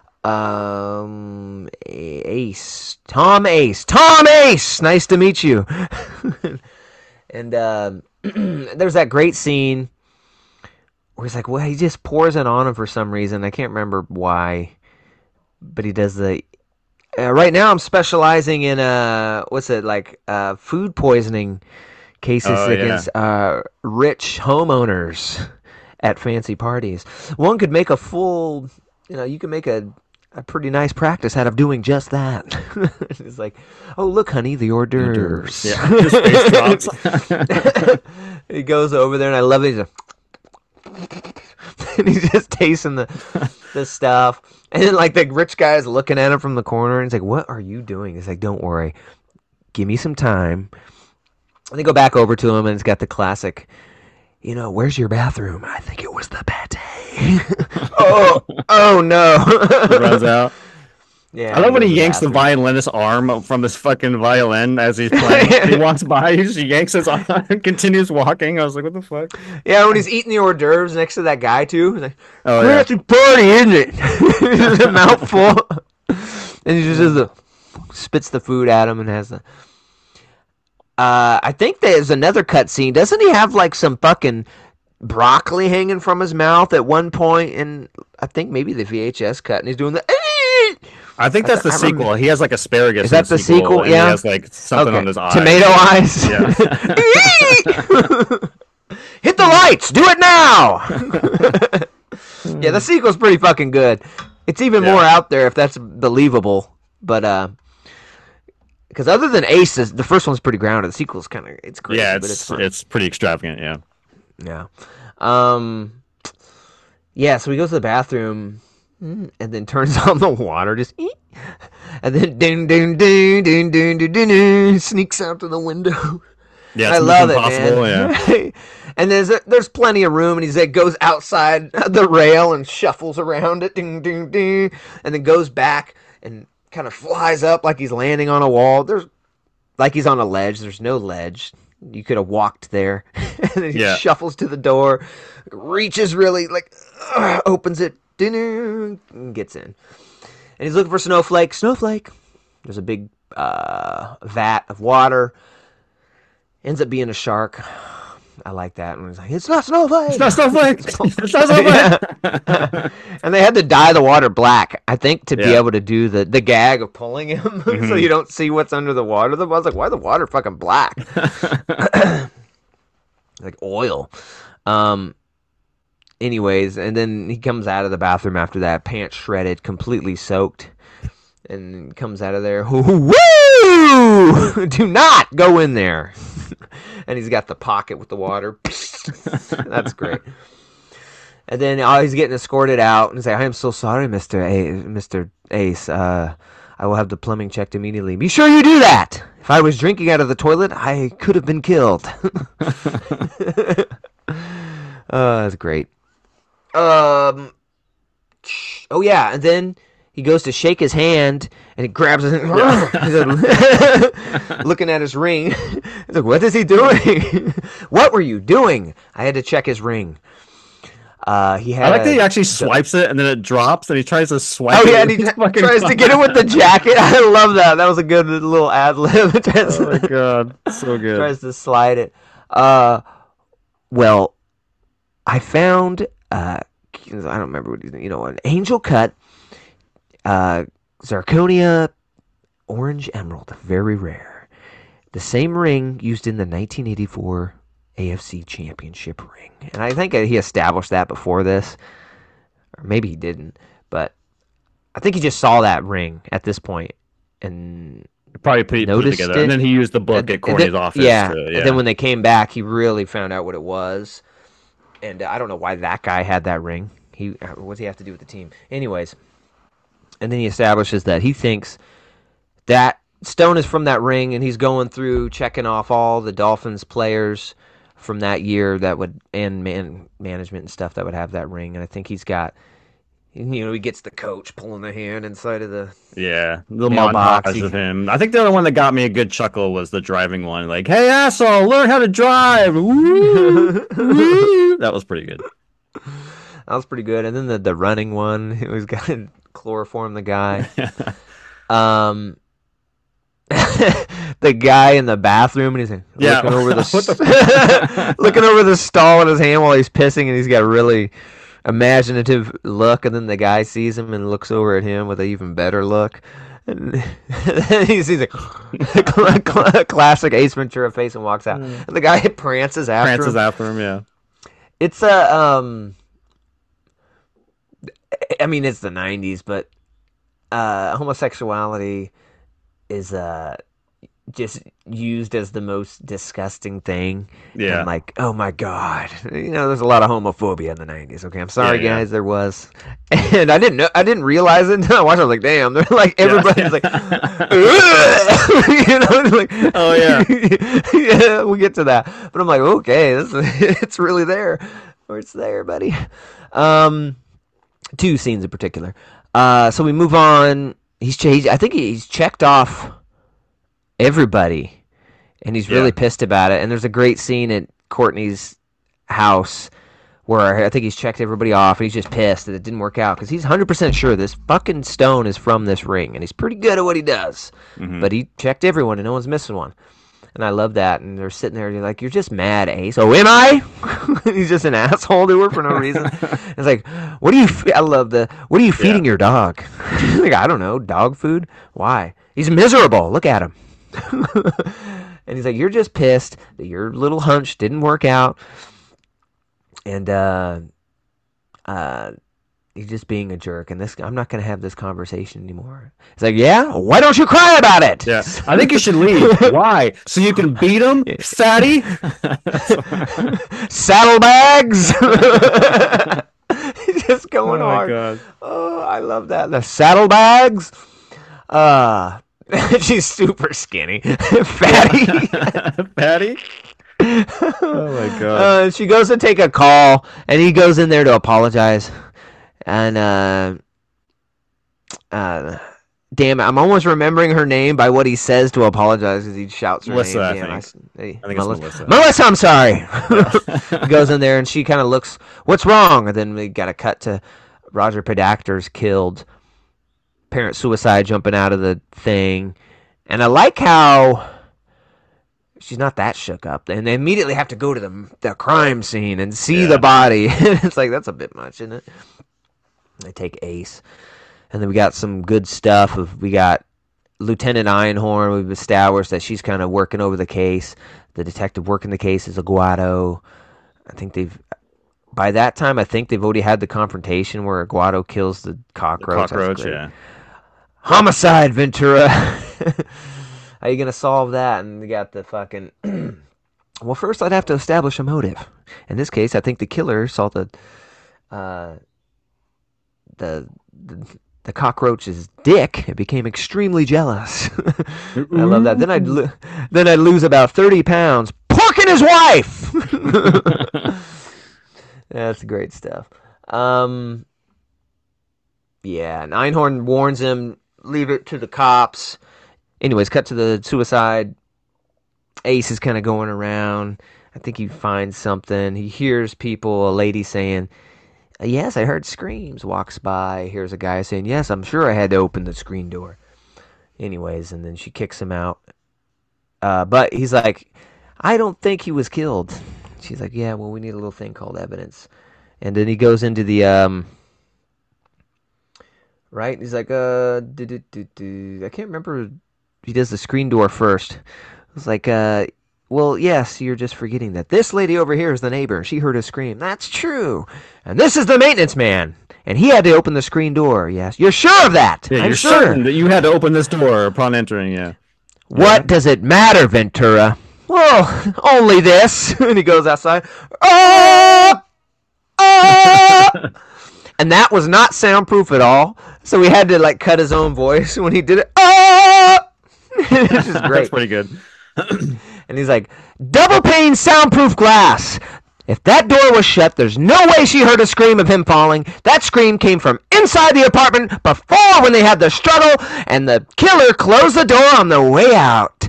Um, Ace. Tom Ace. Tom Ace! Nice to meet you. And uh, there's that great scene where he's like, well, he just pours it on him for some reason. I can't remember why, but he does the... Uh, right now I'm specializing in, uh, what's it, like, uh, food poisoning cases Oh, yeah. against uh, rich homeowners at fancy parties. One could make a full, you know, you can make a, a pretty nice practice out of doing just that. It's like, oh, look, honey, the hors d'oeuvres. Yeah, his face drops. He goes over there, and I love it. He's like, and he's just tasting the the stuff. And then, like, the rich guy is looking at him from the corner, and he's like, what are you doing? He's like, don't worry. Give me some time. And they go back over to him, and it's got the classic, you know, where's your bathroom? I think it was the pate. oh, oh no. He runs out. Yeah, I love when he yanks the bathroom. violinist's arm from his fucking violin as he's playing. He walks by, he just yanks his arm and continues walking. I was like, what the fuck? Yeah, when he's eating the hors d'oeuvres next to that guy, too. He's like, Oh, yeah. fancy party, isn't it? Just a mouthful. And he just does the, spits the food at him and has the... Uh, I think there's another cut scene. Doesn't he have, like, some fucking broccoli hanging from his mouth at one point? And I think maybe the V H S cut. And he's doing the... I think that's the I remember- sequel. He has like asparagus. Is that in the sequel? and Yeah. He has like something Okay. on his eye. Tomato eyes. Yeah. Hit the lights! Do it now! Yeah, the sequel's pretty fucking good. It's even Yeah. more out there if that's believable. But, uh... because other than Ace, the first one's pretty grounded. The sequel's kind of... It's crazy, yeah, but it's it's fun. it's pretty extravagant. Yeah. Yeah. Um... Yeah, so he goes to the bathroom... and then turns on the water, just eek, and then ding ding ding ding ding ding ding, ding sneaks out to the window. Yeah, I it's love it, Impossible, man. Yeah. And there's there's plenty of room, and he's like goes outside the rail and shuffles around it, ding ding ding, and then goes back and kind of flies up like he's landing on a wall. There's like he's on a ledge. There's no ledge. You could have walked there. And then he Yeah. shuffles to the door, reaches really like uh, opens it. Dinner gets in, and he's looking for Snowflake. Snowflake. There's a big uh, vat of water. Ends up being a shark. I like that. And he's like, "It's not Snowflake. It's not Snowflake. It's not Snowflake. Yeah. And they had to dye the water black, I think, to be Yeah. able to do the, the gag of pulling him, so Mhm. you don't see what's under the water. I was like, "Why the water fucking black?" Like oil. Um. Anyways, and then he comes out of the bathroom after that, pants shredded, completely soaked, and comes out of there. Woo! Do not go in there. And he's got the pocket with the water. That's great. And then oh, he's getting escorted out, and he's like, "I am so sorry, Mister A- Mister Ace. Uh, I will have the plumbing checked immediately. Be sure you do that. If I was drinking out of the toilet, I could have been killed." Oh, that's great. Um. Oh yeah, and then he goes to shake his hand, and he grabs his. He's like, looking at his ring. He's like, "What is he doing? What were you doing?" I had to check his ring. Uh, he had I like that he a- actually swipes it and then it drops and he tries to swipe Oh it. yeah, and with he his fucking tries to get it with the jacket. I love that. That was a good little ad lib. Oh my god, so good. Tries to slide it. Uh, well, I found uh, I don't remember what he's, you know, an angel cut, uh, zirconia, orange emerald, very rare. The same ring used in the nineteen eighty-four A F C Championship ring, and I think he established that before this, or maybe he didn't, but I think he just saw that ring at this point and Probably put, put it noticed together, it. and then he used the book And- at and Corny's then- office. Yeah. to- yeah. And then when they came back, he really found out what it was. And uh, I don't know why that guy had that ring. He what does he have to do with the team? Anyways, and then he establishes that he thinks that stone is from that ring, and he's going through checking off all the Dolphins players from that year that would and man management and stuff that would have that ring. And I think he's got. You know, he gets the coach pulling the hand inside of the. Yeah, the Mailbox. montage of him. I think the other one that got me a good chuckle was the driving one. Like, hey, asshole, learn how to drive. Woo! Woo! That was pretty good. That was pretty good. And then the, the running one, it was got to chloroform the guy. um, the guy in the bathroom, and he's like, Yeah. looking over the, What the- looking over the stall in his hand while he's pissing, and he's got a really imaginative look. And then the guy sees him and looks over at him with an even better look. And he sees a classic Ace Ventura face and walks out. And the guy prances after Prances him. after him, yeah. It's a um I mean it's the nineties, but uh homosexuality is uh just used as the most disgusting thing. Yeah. And like, oh my god. You know, there's a lot of homophobia in the nineties, okay? I'm sorry Yeah, yeah. guys, there was. And I didn't know I didn't realize it until I watched it. I was like, damn, they're like everybody's like you know, like Oh, yeah. yeah, we'll get to that. But I'm like, okay, this is, it's really there. Or it's there, buddy. Um, two scenes in particular. Uh, so we move on. He's, he's I think he's checked off everybody, and he's really Yeah. pissed about it. And there's a great scene at Courtney's house where I think he's checked everybody off, and he's just pissed that it didn't work out because he's one hundred percent sure this fucking stone is from this ring, and he's pretty good at what he does. Mhm. But he checked everyone, and no one's missing one. And I love that. And they're sitting there, and you're like, you're just mad, Ace. Oh, am I? He's just an asshole to her for no reason. It's like, what do you, fe- I love the, what are you feeding Yeah. your dog? Like, I don't know, dog food? Why? He's miserable. Look at him. And he's like, you're just pissed that your little hunch didn't work out. And, uh, uh, he's just being a jerk, and this I'm not going to have this conversation anymore. It's like, yeah? Why don't you cry about it? Yeah. I think you should leave. Why? So you can beat him, fatty? Saddlebags. Just going Oh my hard. God. Oh, I love that. The saddlebags. Uh, she's super skinny, fatty. Fatty? Oh my god. Uh, she goes to take a call, and he goes in there to apologize. And uh, uh, damn it, I'm almost remembering her name by what he says to apologize because he shouts her Melissa, I name. Damn, think. I, hey, I think it's Melissa. Melissa. Melissa, I'm sorry. He goes in there, and she kind of looks, what's wrong? And then we got a cut to Roger Podacter's killed. Parent suicide jumping out of the thing. And I like how she's not that shook up. And they immediately have to go to the, the crime scene and see Yeah. the body. It's like, that's a bit much, isn't it? They take Ace. And then we got some good stuff. Of We got Lieutenant Einhorn. We've established that she's kind of working over the case. The detective working the case is Aguado. I think they've... By that time, I think they've already had the confrontation where Aguado kills the cockroach. That's Cockroach, great. yeah. Homicide, Ventura. How you gonna solve that? And we got the fucking. Well, first I'd have to establish a motive. In this case, I think the killer saw the, uh, the the, the cockroach's dick. It became extremely jealous. I love that. Then I'd lo- then I'd lose about thirty pounds. Porking his wife. That's great stuff. Um. Yeah, and Einhorn warns him, leave it to the cops. Anyways, cut to the suicide. Ace is kind of going around. I think he finds something. He hears people, a lady saying, Yes, I heard screams. Walks by, hears a guy saying, yes, I'm sure I had to open the screen door. Anyways, and then she kicks him out. Uh, but he's like, I don't think he was killed. She's like, yeah, well, we need a little thing called evidence. And then he goes into the, um, right? He's like, uh, do, do, do, do. I can't remember. He does the screen door first. It's like, uh, well, yes, you're just forgetting that this lady over here is the neighbor. She heard a scream. That's true. And this is the maintenance man. And he had to open the screen door. Yes. You're sure of that? Yeah, I'm you're sure. certain that you had to open this door upon entering, yeah. What yeah. does it matter, Ventura? Well, only this. And he goes outside. Oh! Oh! And that was not soundproof at all. So we had to, like, cut his own voice when he did it. Oh! This is great. That's pretty good. And he's like, double pane soundproof glass. If that door was shut, there's no way she heard a scream of him falling. That scream came from inside the apartment before when they had the struggle, and the killer closed the door on the way out.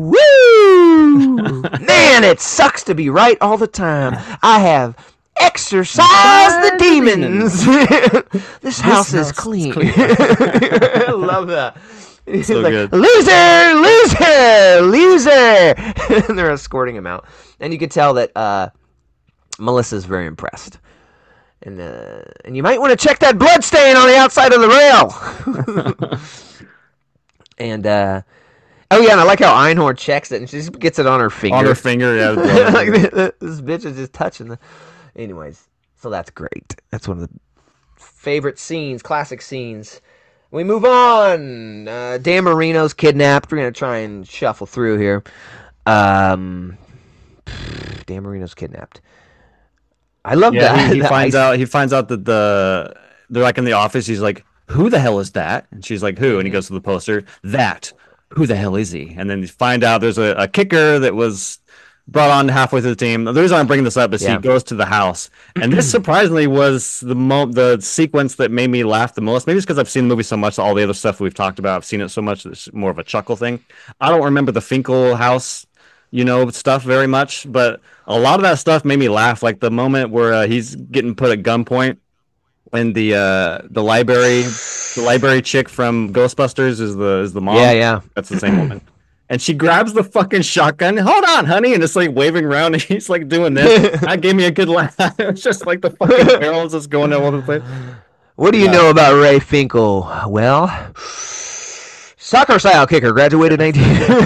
Woo! Man, it sucks to be right all the time. I have exorcised the demons. This, this house, house is clean. clean. I love that. He's so like, good. loser, loser, loser. And they're escorting him out. And you could tell that uh, Melissa's very impressed. And uh, and you might want to check that blood stain on the outside of the rail. And, uh, oh yeah, and I like how Einhorn checks it and she just gets it on her finger. On her finger, yeah. Like, this bitch is just touching the... Anyways, so that's great. That's one of the favorite scenes, classic scenes. We move on. Uh, Dan Marino's kidnapped. We're going to try and shuffle through here. Um, Dan Marino's kidnapped. I love yeah, that. He, he that finds ice... out. He finds out that the they're like in the office. He's like, "Who the hell is that?" And she's like, "Who?" And he goes to the poster. That. Who the hell is he? And then you find out there's a, a kicker that was brought on halfway through the team. The reason I'm bringing this up is yeah. he goes to the house, and this surprisingly was the mo- the sequence that made me laugh the most. Maybe it's because I've seen the movie so much, all the other stuff we've talked about, I've seen it so much, it's more of a chuckle thing. I don't remember the Finkel house, you know, stuff very much, but a lot of that stuff made me laugh. Like the moment where uh, he's getting put at gunpoint, and the uh, the library, the library chick from Ghostbusters is the is the mom. Yeah, yeah, that's the same woman. And she grabs the fucking shotgun. Hold on, honey. And it's like waving around. And he's like doing this. That gave me a good laugh. It's just like the fucking barrels just going all over the place. What do you yeah. know about Ray Finkel? Well, soccer style kicker, graduated nineteen.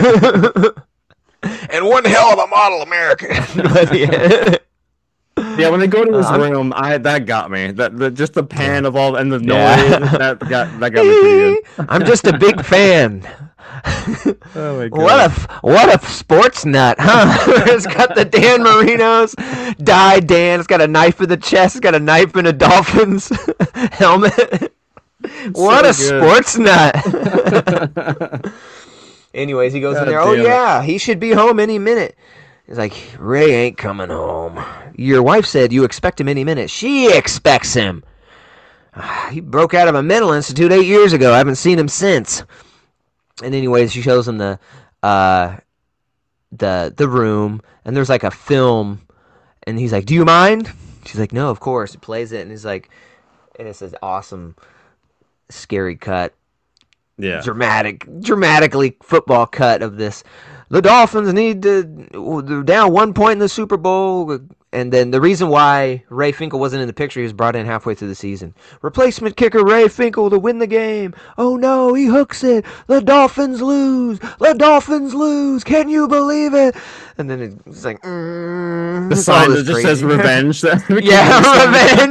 And one hell of a model American. yeah. yeah, when they go to his uh, room, I that got me. That the, just the pan of all and the noise yeah. that got that got me pretty good. I'm just a big fan. Oh my God. What a what a sports nut, huh? It's got the Dan Marinos, die Dan. It's got a knife in the chest. It's got a knife in a Dolphins helmet. What so a good. Sports nut. Anyways, he goes God in there. Oh yeah, it. He should be home any minute. He's like, Ray ain't coming home. Your wife said you expect him any minute. She expects him. He broke out of a mental institute eight years ago. I haven't seen him since. And anyways, she shows him the uh, the the room, and there's like a film, and he's like, "Do you mind?" She's like, "No, of course." He plays it, and he's like, and it's an awesome, scary cut, yeah, dramatic, dramatically football cut of this. The Dolphins need to they're down one point in the Super Bowl. And then the reason why Ray Finkel wasn't in the picture, he was brought in halfway through the season. Replacement kicker Ray Finkel to win the game. Oh no, he hooks it. The Dolphins lose. The Dolphins lose. Can you believe it? And then it's like, mm, the sign that just crazy. Says revenge. Yeah,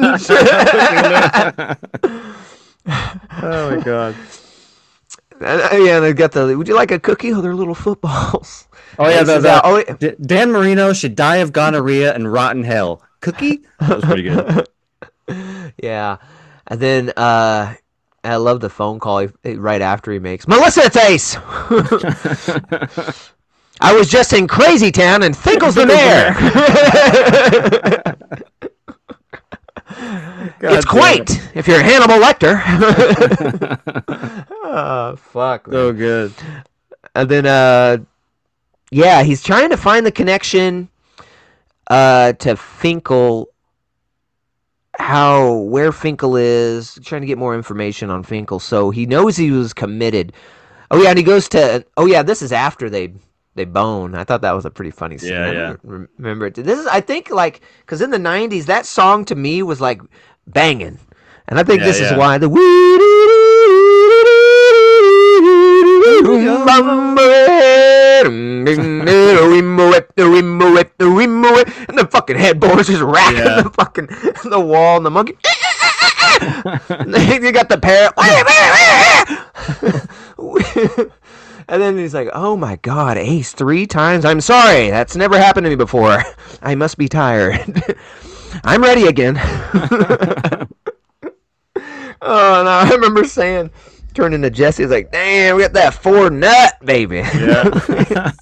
revenge. Oh my God. And, yeah, they got the. Would you like a cookie? Oh, they're little footballs. Oh yeah, the, the, oh, D- Dan Marino should die of gonorrhea and rot in hell. Cookie? That was pretty good. Yeah, and then uh, I love the phone call he, right after he makes. Melissa, it's Ace. I was just in Crazy Town and Finkel's the mayor. God it's quaint it. If you're Hannibal Lecter. Oh, fuck. Man. So good. And then, uh, yeah, he's trying to find the connection uh, to Finkel. how where Finkel is, trying to get more information on Finkel. So he knows he was committed. Oh yeah, and he goes to. Oh yeah, this is after they they bone. I thought that was a pretty funny scene. Yeah, I yeah. don't re- remember it. This is I think like because in the nineties that song to me was like banging, and I think Yeah, this is yeah. why the. And the fucking headboard's just racking Yeah. the fucking the wall, and the monkey. You got the parrot. And then he's like, "Oh my God, Ace, three times? I'm sorry, that's never happened to me before. I must be tired. I'm ready again." Oh, no, I remember saying, turning to Jesse, he's like, "Damn, we got that four nut, baby." Yeah.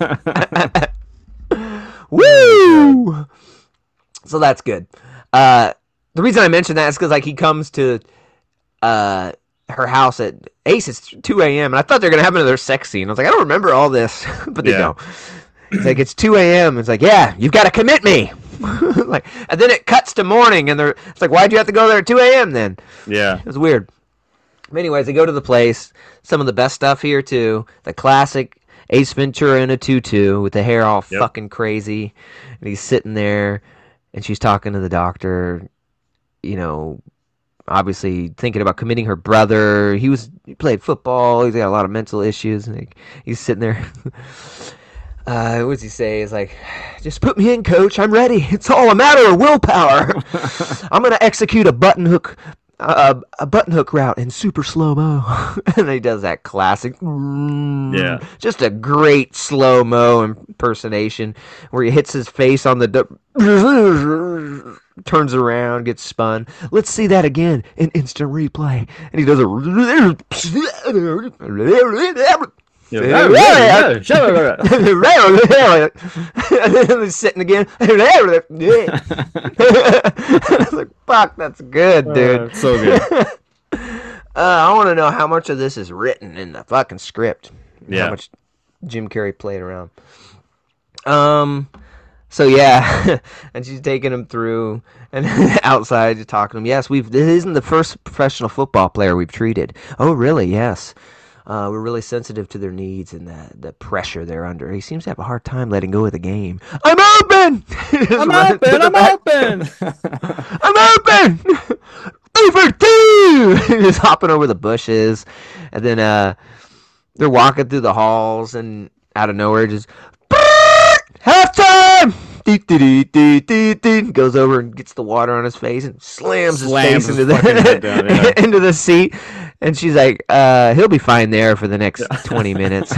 Woo! So that's good. Uh, the reason I mentioned that is because like he comes to uh, her house at Ace. It's two a.m. and I thought they were gonna have another sex scene. I was like, I don't remember all this, but they Yeah. don't. He's like, it's two a.m. It's like, yeah, you've got to commit me. Like, and then it cuts to morning, and they're it's like, why'd you have to go there at two a.m. then? Yeah. It was weird. But anyways, they go to the place. Some of the best stuff here too. The classic Ace Ventura in a tutu with the hair all Yep. fucking crazy, and he's sitting there, and she's talking to the doctor. You know, obviously thinking about committing her brother. He was he played football. He's got a lot of mental issues, and like, he's sitting there. Uh, what does he say? He's like, "Just put me in, coach. I'm ready. It's all a matter of willpower. I'm gonna execute a button hook, uh, a button hook route in super slow mo." And he does that classic, Yeah. just a great slow mo impersonation where he hits his face on the, du- turns around, gets spun. Let's see that again in instant replay, and he does a. Yeah. And then he's sitting again. I was like, fuck, that's good, dude. Uh, so good. Uh, I want to know how much of this is written in the fucking script. Yeah. How much Jim Carrey played around. Um, so yeah, and she's taking him through, and outside just talking to him. Yes, we've. This isn't the first professional football player we've treated. Oh, really? Yes. Uh, we're really sensitive to their needs and the, the pressure they're under. He seems to have a hard time letting go of the game. I'm open! I'm open. I'm open. I'm open! Over two! Just hopping over the bushes. And then uh, they're walking through the halls, and out of nowhere, just halftime! Dee, dee, dee, dee, dee, dee. Goes over and gets the water on his face and slams, Slams his face his into fucking head the down, yeah. into the seat. And she's like, uh, he'll be fine there for the next twenty minutes.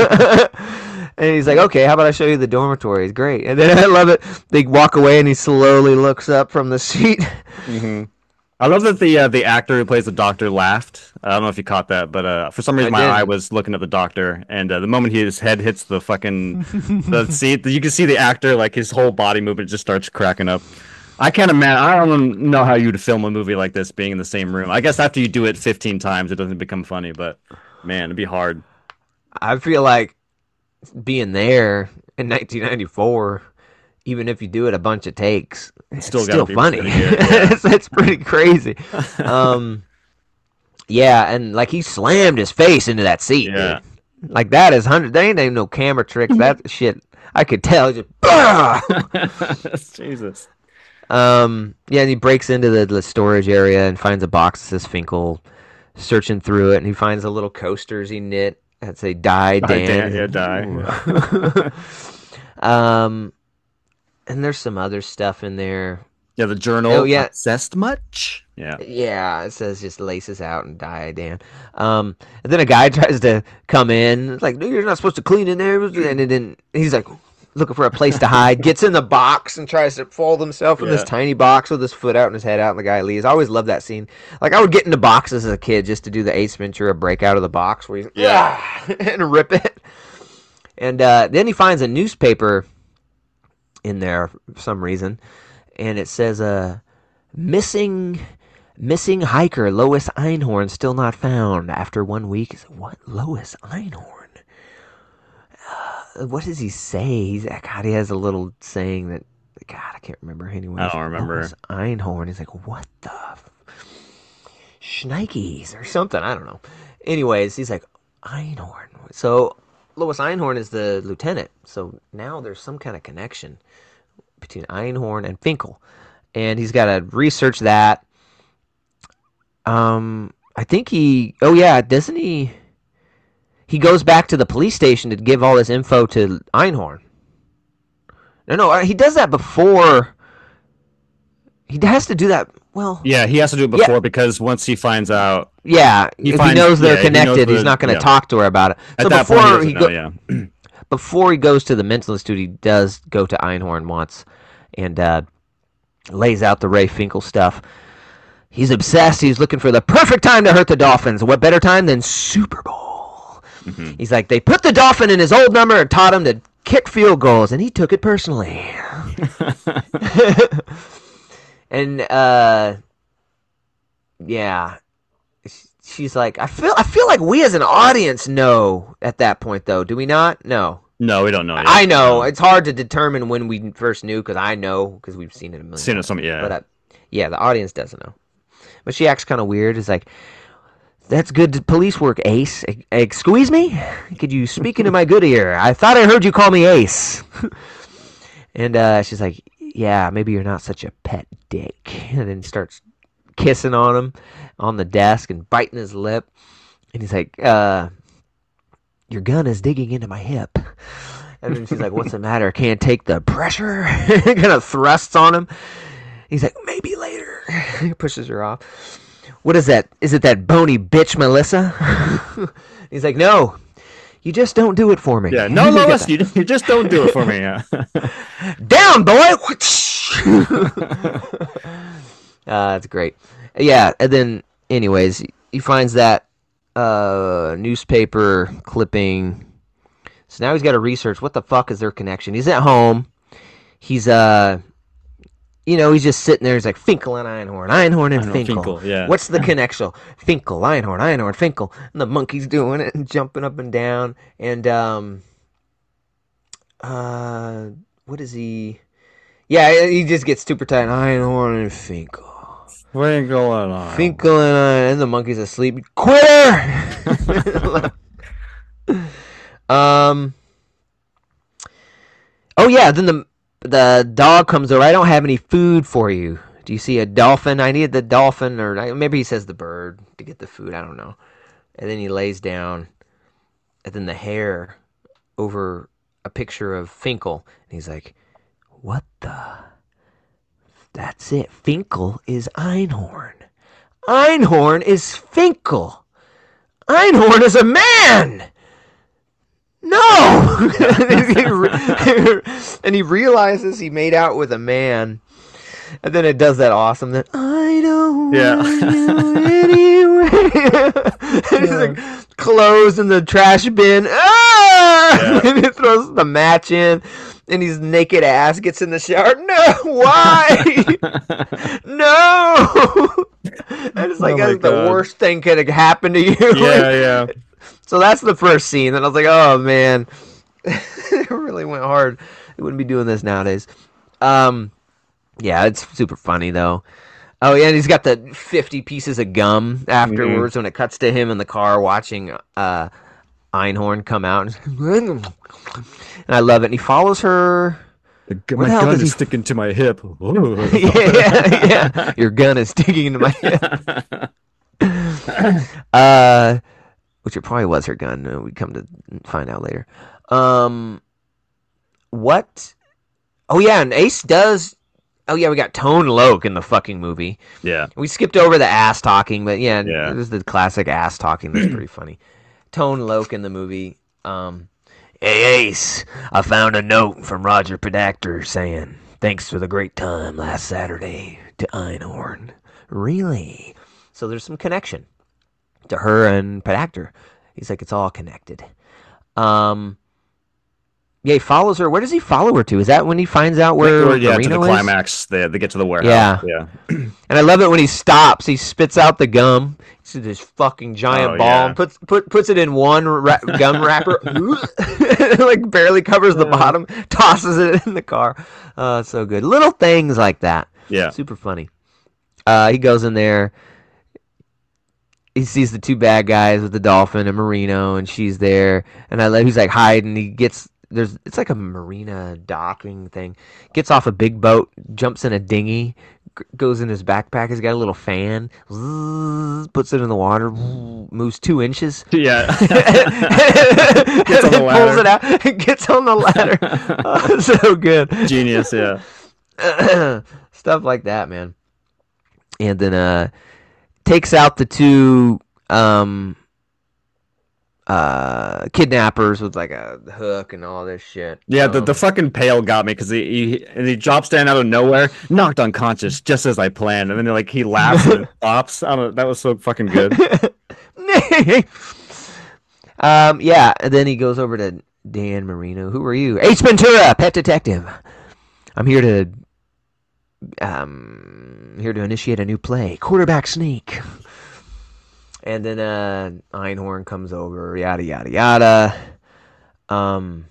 And he's like, okay, how about I show you the dormitory? It's great. And then I love it. They walk away, and he slowly looks up from the seat. hmm I love that the uh, the actor who plays the doctor laughed. I don't know if you caught that, but uh, for some reason I my did. eye was looking at the doctor, and uh, the moment his head hits the fucking the seat, you can see the actor, like his whole body movement just starts cracking up. I can't imagine. I don't know how you'd film a movie like this being in the same room. I guess after you do it fifteen times, it doesn't become funny. But man, it'd be hard. I feel like being there in nineteen ninety-four, even if you do it a bunch of takes, it's Still still, gotta be funny. pretty good, yeah. it's, it's pretty crazy. Um, yeah, and like he slammed his face into that seat. Yeah. Dude. Like that is hundred. There ain't even no camera tricks. That shit, I could tell. Just, bah! Jesus. Um, yeah, and he breaks into the, the storage area and finds a box that says Finkel. Searching through it, and he finds the little coasters he knit that say "Die, Die, Dan." Dan, yeah, die. Ooh. um, and there's some other stuff in there. Yeah, the journal. Oh, yeah. Obsessed much? Yeah. Yeah, it says just laces out and "Die, Dan." Um, and then a guy tries to come in. It's like, no, you're not supposed to clean in there. And then he's like, looking for a place to hide, gets in the box and tries to fold himself in this Yeah. tiny box with his foot out and his head out, and the guy leaves. I always loved that scene. Like, I would get into boxes as a kid just to do the Ace Ventura break out of the box where he's Yeah. "Ah," and rip it. And uh, then he finds a newspaper in there for some reason, and it says, uh, missing missing hiker Lois Einhorn still not found after one week. Is what? Lois Einhorn? What does he say? He's God. He has a little saying that God, I can't remember. Anyways, I don't remember. Lois Einhorn. He's like, what the f- Schnikes or something? I don't know. Anyways, he's like, Einhorn. So Lois Einhorn is the lieutenant. So now there's some kind of connection between Einhorn and Finkel, and he's got to research that. Um, I think he. Oh yeah, doesn't he? He goes back to the police station to give all this info to Einhorn. No, no, he does that before. He has to do that. Well, Yeah, he has to do it before Yeah. because once he finds out, yeah, He if finds- he knows they're yeah, he knows connected, he's the- not going to yeah. talk to her about it. at So that before point, he he doesn't go, know, yeah. before he goes to the mental institute, he does go to Einhorn once and uh, lays out the Ray Finkel stuff. He's obsessed. He's looking for the perfect time to hurt the Dolphins. What better time than Super Bowl? Mm-hmm. He's like, they put the Dolphin in his old number and taught him to kick field goals, and he took it personally. And uh, yeah, she's like, I feel, I feel like we as an audience know at that point, though. Do we not? No. No, we don't know yet. I know it's hard to determine when we first knew because I know because we've seen it a million. Seen it times. some, yeah. But uh, yeah, the audience doesn't know. But she acts kind of weird. It's like, that's good police work, Ace. E- Excuse me? Could you speak into my good ear? I thought I heard you call me Ace. And uh, she's like, yeah, maybe you're not such a pet dick. And then starts kissing on him on the desk and biting his lip. And he's like, uh, your gun is digging into my hip. And then she's like, what's the matter? Can't take the pressure? Kind of thrusts on him. He's like, maybe later. He pushes her off. What is that? Is it that bony bitch, Melissa? He's like, no. You just don't do it for me. Yeah, no, Lois, you, you just don't do it for me. Yeah. Down, boy! uh, that's great. Yeah, and then, anyways, he finds that uh, newspaper clipping. So now he's got to research what the fuck is their connection. He's at home. He's, uh, you know, he's just sitting there. He's like, Finkel and Einhorn, Einhorn and Einhorn, Finkel. Finkel, yeah. What's the connection? Finkel, Einhorn, Einhorn, Finkel. And the monkey's doing it and jumping up and down. And, um, uh, what is he? Yeah, he just gets super tight. Einhorn and Finkel. What ain't going on? Finkel and I, and the monkey's asleep. Quitter! um. Oh yeah, then the the dog comes over. I don't have any food for you. Do you see a dolphin? I need the dolphin, or maybe he says the bird to get the food. I don't know. And then he lays down, and then the hair over a picture of Finkel, and he's like, "What the?" That's it. Finkel is Einhorn. Einhorn is Finkel. Einhorn is a man. No. And he realizes he made out with a man. And then it does that awesome that I don't Yeah. want you anyway. And he's like clothes in the trash bin. Ah! Yeah. And he throws the match in. And his naked ass gets in the shower. No, why? No. And it's like, Oh my that's the God. worst thing could have happened to you. Yeah, yeah. So that's the first scene. And I was like, oh, man. It really went hard. They wouldn't be doing this nowadays. Um, yeah, it's super funny, though. Oh, yeah, and he's got the fifty pieces of gum afterwards when it cuts to him in the car watching uh, Einhorn come out. And I love it. And he follows her. The, Where my the hell gun does is he- sticking to my hip. Ooh. yeah, yeah. Your gun is digging into my head. uh, which it probably was her gun. uh, We come to find out later. Um, what? Oh yeah, and Ace does. Oh yeah, we got Tone Loc in the fucking movie. Yeah. We skipped over the ass talking, but yeah, Yeah. it was the classic ass talking. That's pretty funny. Tone Loc in the movie. Um, hey Ace, I found a note from Roger Pedactor saying, "Thanks for the great time last Saturday to Einhorn." Really? So there's some connection to her and Pedactor. He's like, it's all connected. Um, Yeah, he follows her. Where does he follow her to? Is that when he finds out where Or, yeah, to the Marino is? climax. They, they get to the warehouse. Yeah. Yeah. And I love it when he stops. He spits out the gum. He sees this fucking giant Oh, ball yeah. and puts put, puts it in one ra- gum wrapper. Like barely covers the bottom. Tosses it in the car. Oh, it's so good. Little things like that. Yeah. Super funny. Uh, he goes in there. He sees the two bad guys with the dolphin and Marino, and she's there. And I love. He's like hiding. He gets there's. It's like a marina docking thing. Gets off a big boat. Jumps in a dinghy. G- goes in his backpack. He's got a little fan. Zzz, puts it in the water. Moves two inches. Yeah. Gets on the Pulls ladder. it out. Gets on the ladder. Oh, so good. Genius, yeah. Stuff like that, man. And then uh takes out the two um uh kidnappers with like a hook and all this shit. Yeah, the, Um, the fucking pail got me because he, he and he drops down out of nowhere, knocked unconscious just as I planned, and then like he laughs and stops. I don't know, that was so fucking good. um yeah, and then he goes over to Dan Marino. Who are you? Ace Ventura, pet detective. I'm here to um here to initiate a new play, quarterback sneak. And then uh Einhorn comes over, yada yada yada. Um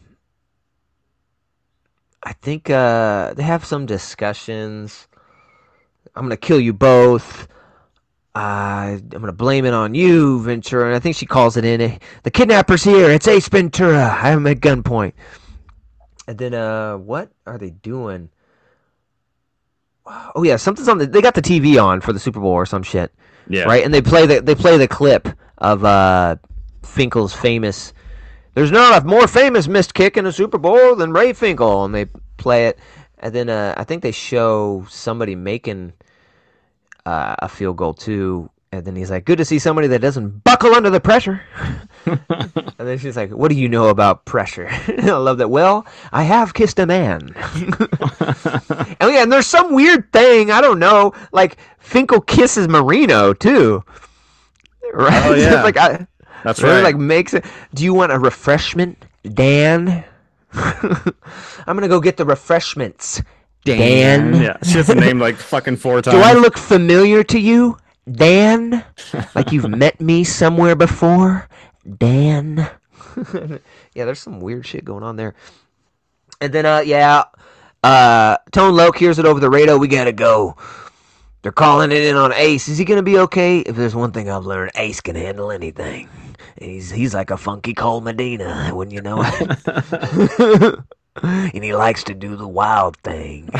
I think uh they have some discussions. I'm gonna kill you both. Uh, I'm gonna blame it on you, Ventura. And I think she calls it in. The kidnapper's here. It's Ace Ventura. I have him at gunpoint. And then uh what are they doing? Oh yeah, something's on the. They got the T V on for the Super Bowl or some shit, Yeah. right? And they play the they play the clip of uh, Finkel's famous. There's not a more famous missed kick in a Super Bowl than Ray Finkel, and they play it, and then uh, I think they show somebody making uh, a field goal too, and then he's like, "Good to see somebody that doesn't buckle under the pressure." And then she's like, "What do you know about pressure?" I love that. Well, I have kissed a man. And yeah, and there's some weird thing, I don't know, like Finkel kisses Marino too. Right? Oh, yeah. It's like I That's really right. like makes it. Do you want a refreshment, Dan? I'm gonna go get the refreshments, Dan. Yeah, she has the name like fucking four times. Do I look familiar to you, Dan? Like you've met me somewhere before, Dan? Yeah, there's some weird shit going on there. And then, uh, yeah, uh, Tone Loc hears it over the radio. We gotta go. They're calling it in on Ace. Is he gonna be okay? If there's one thing I've learned, Ace can handle anything. He's he's like a funky Cole Medina, wouldn't you know it? And he likes to do the wild thing.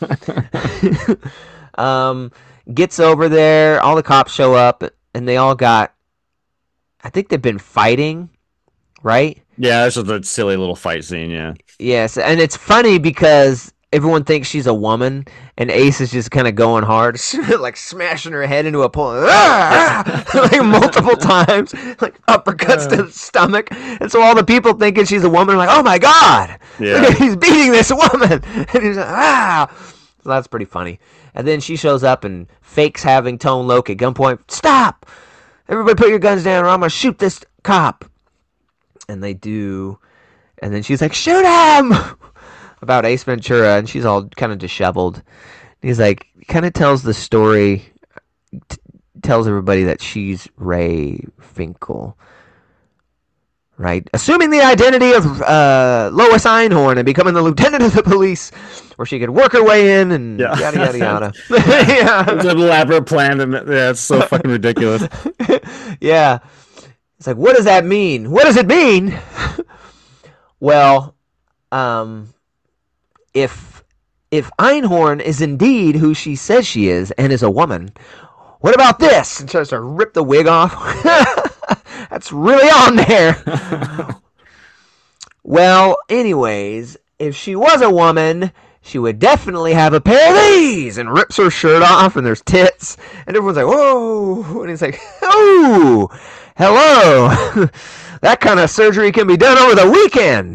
um, gets over there. All the cops show up, and they all got. I think they've been fighting, right? Yeah, that's just a silly little fight scene. Yeah. Yes, and it's funny because everyone thinks she's a woman, and Ace is just kind of going hard, like smashing her head into a pole, ah! Like multiple times, like uppercuts to the stomach. And so all the people thinking she's a woman are like, "Oh my god, Yeah. look at- he's beating this woman!" And he's like, "Ah!" So that's pretty funny. And then she shows up and fakes having Tone Loc at gunpoint. "Stop! Everybody, put your guns down, or I'm gonna shoot this cop." And they do. And then she's like, "Shoot him!" About Ace Ventura, and she's all kind of disheveled. And he's like, kind of tells the story, t- tells everybody that she's Ray Finkel, right? Assuming the identity of uh, Lois Einhorn and becoming the lieutenant of the police, where she could work her way in and Yeah. yada yada yada. Yeah. It's an elaborate plan, and yeah, it's so fucking ridiculous. Yeah. It's like, what does that mean? What does it mean? Well, um, if if Einhorn is indeed who she says she is and is a woman, what about this? And tries to rip the wig off. That's really on there. Well, anyways, if she was a woman, she would definitely have a pair of these, and rips her shirt off, and there's tits, and everyone's like, "Whoa!" And he's like, "Oh, hello." That kind of surgery can be done over the weekend.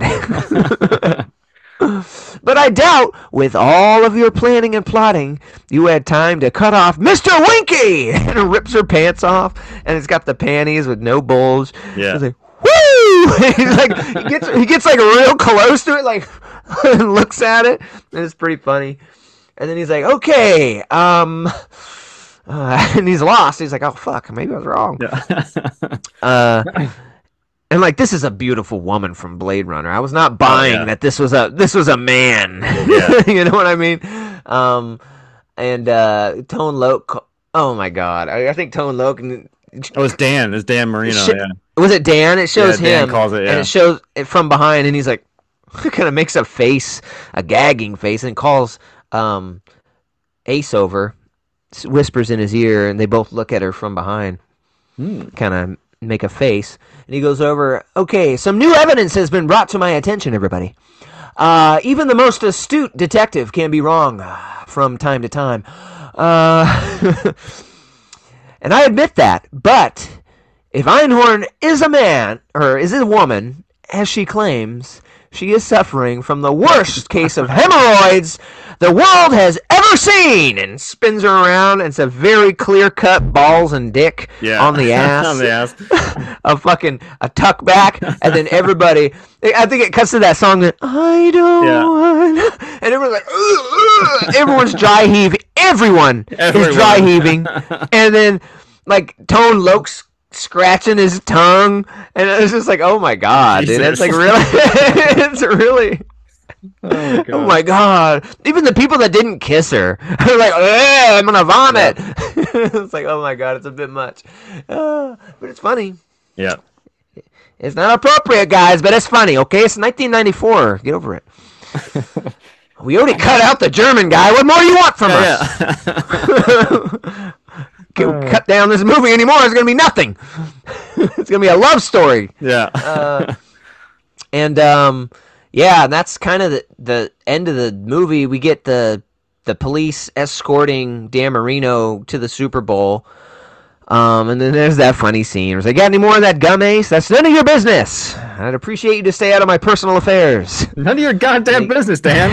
But I doubt, with all of your planning and plotting, you had time to cut off Mister Winky! And rips her pants off, and it's got the panties with no bulge. Yeah. It's like, woo! He's like, he gets, he gets like real close to it, like, and looks at it, and it's pretty funny. And then he's like, okay, um, uh, and he's lost. He's like, oh fuck, maybe I was wrong. Yeah. uh, and like, this is a beautiful woman from Blade Runner. I was not buying oh, yeah. that this was a this was a man. Yeah. You know what I mean? Um, and uh, Tone Loc. Oh my god, I, I think Tone Loc. And, oh, it's Dan. It's Dan Marino. Sh- yeah. Was it Dan? It shows yeah, him. Dan calls it, yeah. And it shows it from behind, and he's like, kind of makes a face, a gagging face, and calls um, Ace over, whispers in his ear, and they both look at her from behind, mm. kind of make a face, and he goes over, okay, some new evidence has been brought to my attention, everybody. Uh, even the most astute detective can be wrong from time to time. Uh, and I admit that, but if Einhorn is a man, or is a woman, as she claims, she is suffering from the worst case of hemorrhoids the world has ever seen, and spins her around, and it's a very clear-cut balls and dick yeah. on the ass. On the ass. a fucking, a tuck back, and then everybody, I think it cuts to that song, that, I don't yeah. want, and everyone's like, ugh, ugh. Everyone's dry heaving, everyone, everyone is dry heaving, and then, like, Tone Loc's scratching his tongue, and it's just like, oh my god, Jesus. Dude, it's like really, it's really, oh my, oh my god. Even the people that didn't kiss her are like, I'm gonna vomit. Yeah. It's like, oh my god, it's a bit much, uh, but it's funny. Yeah, it's not appropriate, guys, but it's funny. Okay, it's nineteen ninety-four. Get over it. We already cut out the German guy. What more do you want from us? Yeah. Cut down this movie anymore, it's gonna be nothing. It's gonna be a love story. Yeah. uh, and um, yeah, and that's kind of the, the end of the movie. We get the the police escorting Dan Marino to the Super Bowl. Um, and then there's that funny scene. It's like, got any more of that gum, Ace? That's none of your business. I'd appreciate you to stay out of my personal affairs. None of your goddamn like, business, Dan.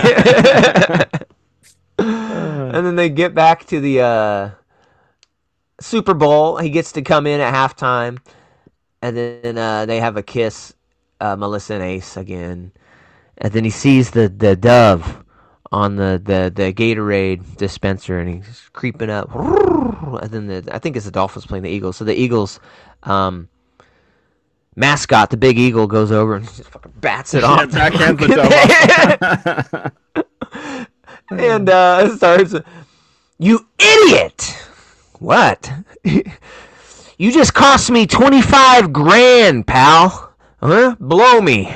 And then they get back to the uh, Super Bowl. He gets to come in at halftime, and then uh, they have a kiss, uh, Melissa and Ace again. And then he sees the, the dove on the, the, the Gatorade dispenser, and he's creeping up. And then the, I think it's the Dolphins playing the Eagles. So the Eagles um, mascot, the big eagle, goes over and just fucking bats it off. Yeah, backhands the dove. And uh, it starts, you idiot! What? You just cost me twenty-five grand, pal. Huh? Blow me.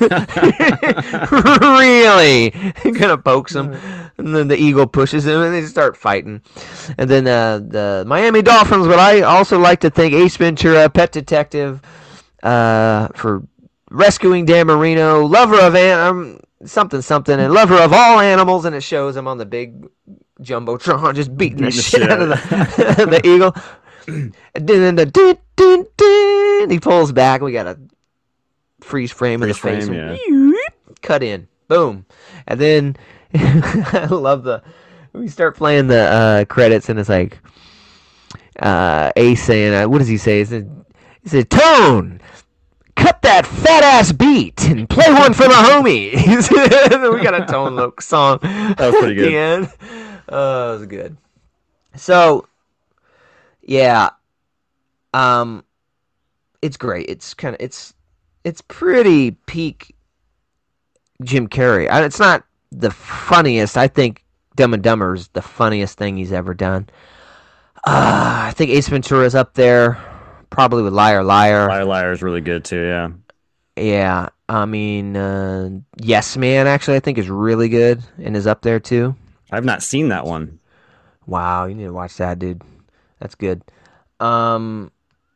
Really? He kind of pokes him. And then the eagle pushes him, and they start fighting. And then uh, the Miami Dolphins, but I also like to thank Ace Ventura, Pet Detective, uh, for rescuing Dan Marino, lover of an- um, something, something, and lover of all animals. And it shows him on the big Jumbotron just beating, beating the, the shit, shit out of the, the eagle. And then the dun, dun, dun, he pulls back. We got a freeze frame freeze of the face. Frame, yeah. Cut in. Boom. And then I love the we start playing the uh, credits, and it's like uh, Ace saying, uh, what does he say? He said, he said, Tone, cut that fat ass beat and play one for the homies. We got a Tone Loc song. That was pretty good. At the end. Oh, it was good. So, yeah, um, it's great. It's kind of it's it's pretty peak Jim Carrey. I, it's not the funniest. I think Dumb and Dumber is the funniest thing he's ever done. Uh, I think Ace Ventura is up there, probably with Liar Liar. Liar Liar is really good too. Yeah. Yeah, I mean, uh, Yes Man actually I think is really good and is up there too. I've not seen that one. Wow, you need to watch that, dude. That's good. Um,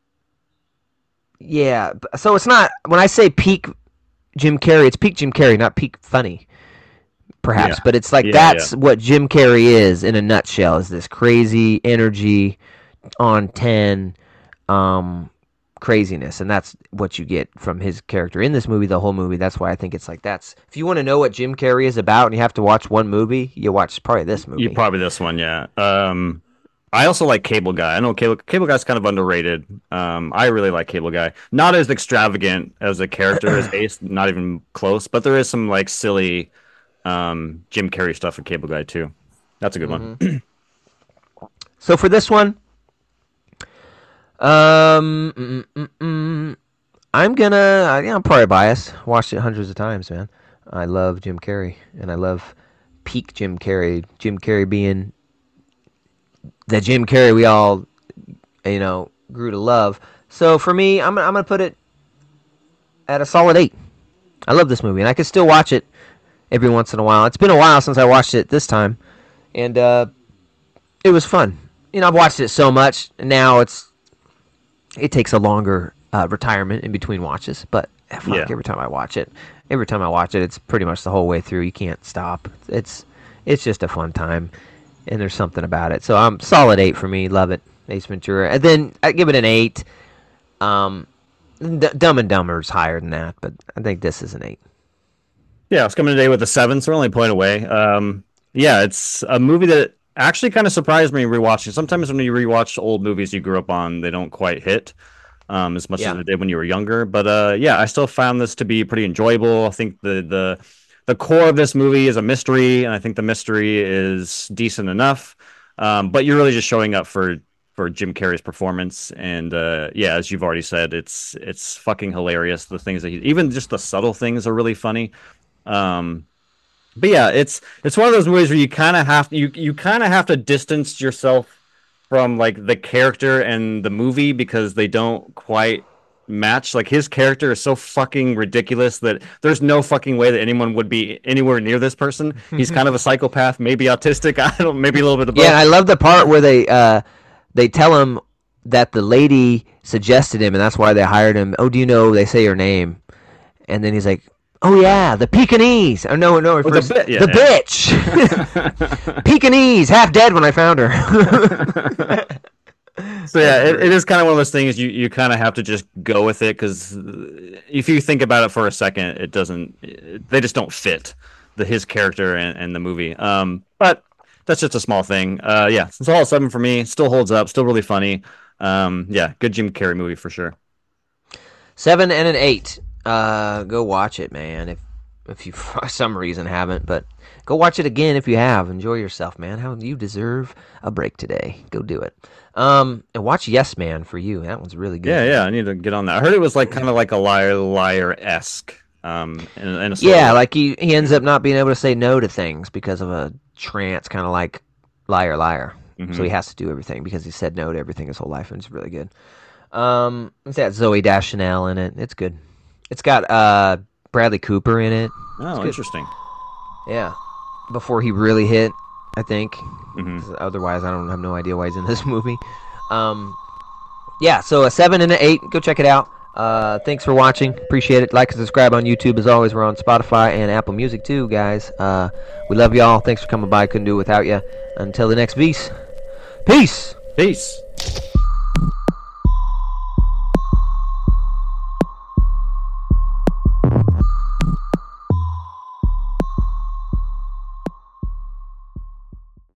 yeah, so it's not, when I say peak Jim Carrey, it's peak Jim Carrey, not peak funny, perhaps. Yeah. But it's like, yeah, that's yeah. what Jim Carrey is in a nutshell, is this crazy energy on ten um, craziness. And that's what you get from his character in this movie, the whole movie. That's why I think it's like, that's, if you want to know what Jim Carrey is about and you have to watch one movie, you watch probably this movie. You probably this one, yeah. Um, I also like Cable Guy. I know Cable Cable Guy's kind of underrated. Um, I really like Cable Guy. Not as extravagant as a character as Ace, not even close. But there is some like silly um, Jim Carrey stuff in Cable Guy too. That's a good Mm-hmm. one. So for this one, um, mm, mm, mm, I'm gonna. I, yeah, I'm probably biased. Watched it hundreds of times, man. I love Jim Carrey, and I love peak Jim Carrey. Jim Carrey being the Jim Carrey we all, you know, grew to love. So for me, I'm I'm gonna put it at a solid eight. I love this movie, and I can still watch it every once in a while. It's been a while since I watched it this time, and uh, it was fun. You know, I've watched it so much, and now it's it takes a longer uh, retirement in between watches. But eh, fuck, Yeah. every time I watch it, every time I watch it, it's pretty much the whole way through. You can't stop. It's it's just a fun time, and there's something about it. So I'm solid eight for me. Love it, Ace Ventura. And then I give it an eight. Um, D- Dumb and Dumber's higher than that, but I think this is an eight. Yeah, it's coming today with a seven, so we're only a point away. Um, yeah, it's a movie that actually kind of surprised me rewatching. Sometimes when you rewatch old movies you grew up on, they don't quite hit um, as much Yeah. as they did when you were younger. But uh, yeah, I still found this to be pretty enjoyable. I think the the the core of this movie is a mystery, and I think the mystery is decent enough. Um, but you're really just showing up for for Jim Carrey's performance, and uh, yeah, as you've already said, it's it's fucking hilarious. The things that he, even just the subtle things are really funny. Um, but yeah, it's it's one of those movies where you kind of have you you kind of have to distance yourself from like the character and the movie because they don't quite match. Like his character is so fucking ridiculous that there's no fucking way that anyone would be anywhere near this person. He's kind of a psychopath, maybe autistic. I don't, maybe a little bit of both. Yeah, and I love the part where they uh, they tell him that the lady suggested him, and that's why they hired him. Oh, do you know they say your name? And then he's like, oh yeah, the Pekingese. Oh no, no, the first, bi- yeah, the yeah. bitch. Pekingese, half dead when I found her. So yeah, it, it is kind of one of those things you, you kind of have to just go with it because if you think about it for a second, it doesn't. They just don't fit the his character and, and the movie. Um, but that's just a small thing. Uh, yeah, it's all seven for me. Still holds up. Still really funny. Um, yeah, good Jim Carrey movie for sure. Seven and an eight. Uh, go watch it, man. If if you for some reason haven't, but go watch it again if you have. Enjoy yourself, man. How you deserve a break today. Go do it. Um, and watch Yes Man for you. That one's really good. Yeah, yeah, I need to get on that. I heard it was like kind of like a liar liar esque. Um, in, in a sort Yeah, of- like he, he ends up not being able to say no to things because of a trance, kind of like liar liar. Mhm. So he has to do everything because he said no to everything his whole life, and it's really good. Um, it's got Zoe Deschanel in it. It's good. It's got uh Bradley Cooper in it. oh, good. interesting. Yeah, before he really hit, I think. Mhm. 'Cause otherwise, I don't have no idea why he's in this movie. Um, yeah, so a seven and an eight. Go check it out. Uh, thanks for watching. Appreciate it. Like and subscribe on YouTube as always. We're on Spotify and Apple Music too, guys. Uh, we love y'all. Thanks for coming by. Couldn't do it without you. Until the next piece. Peace. Peace.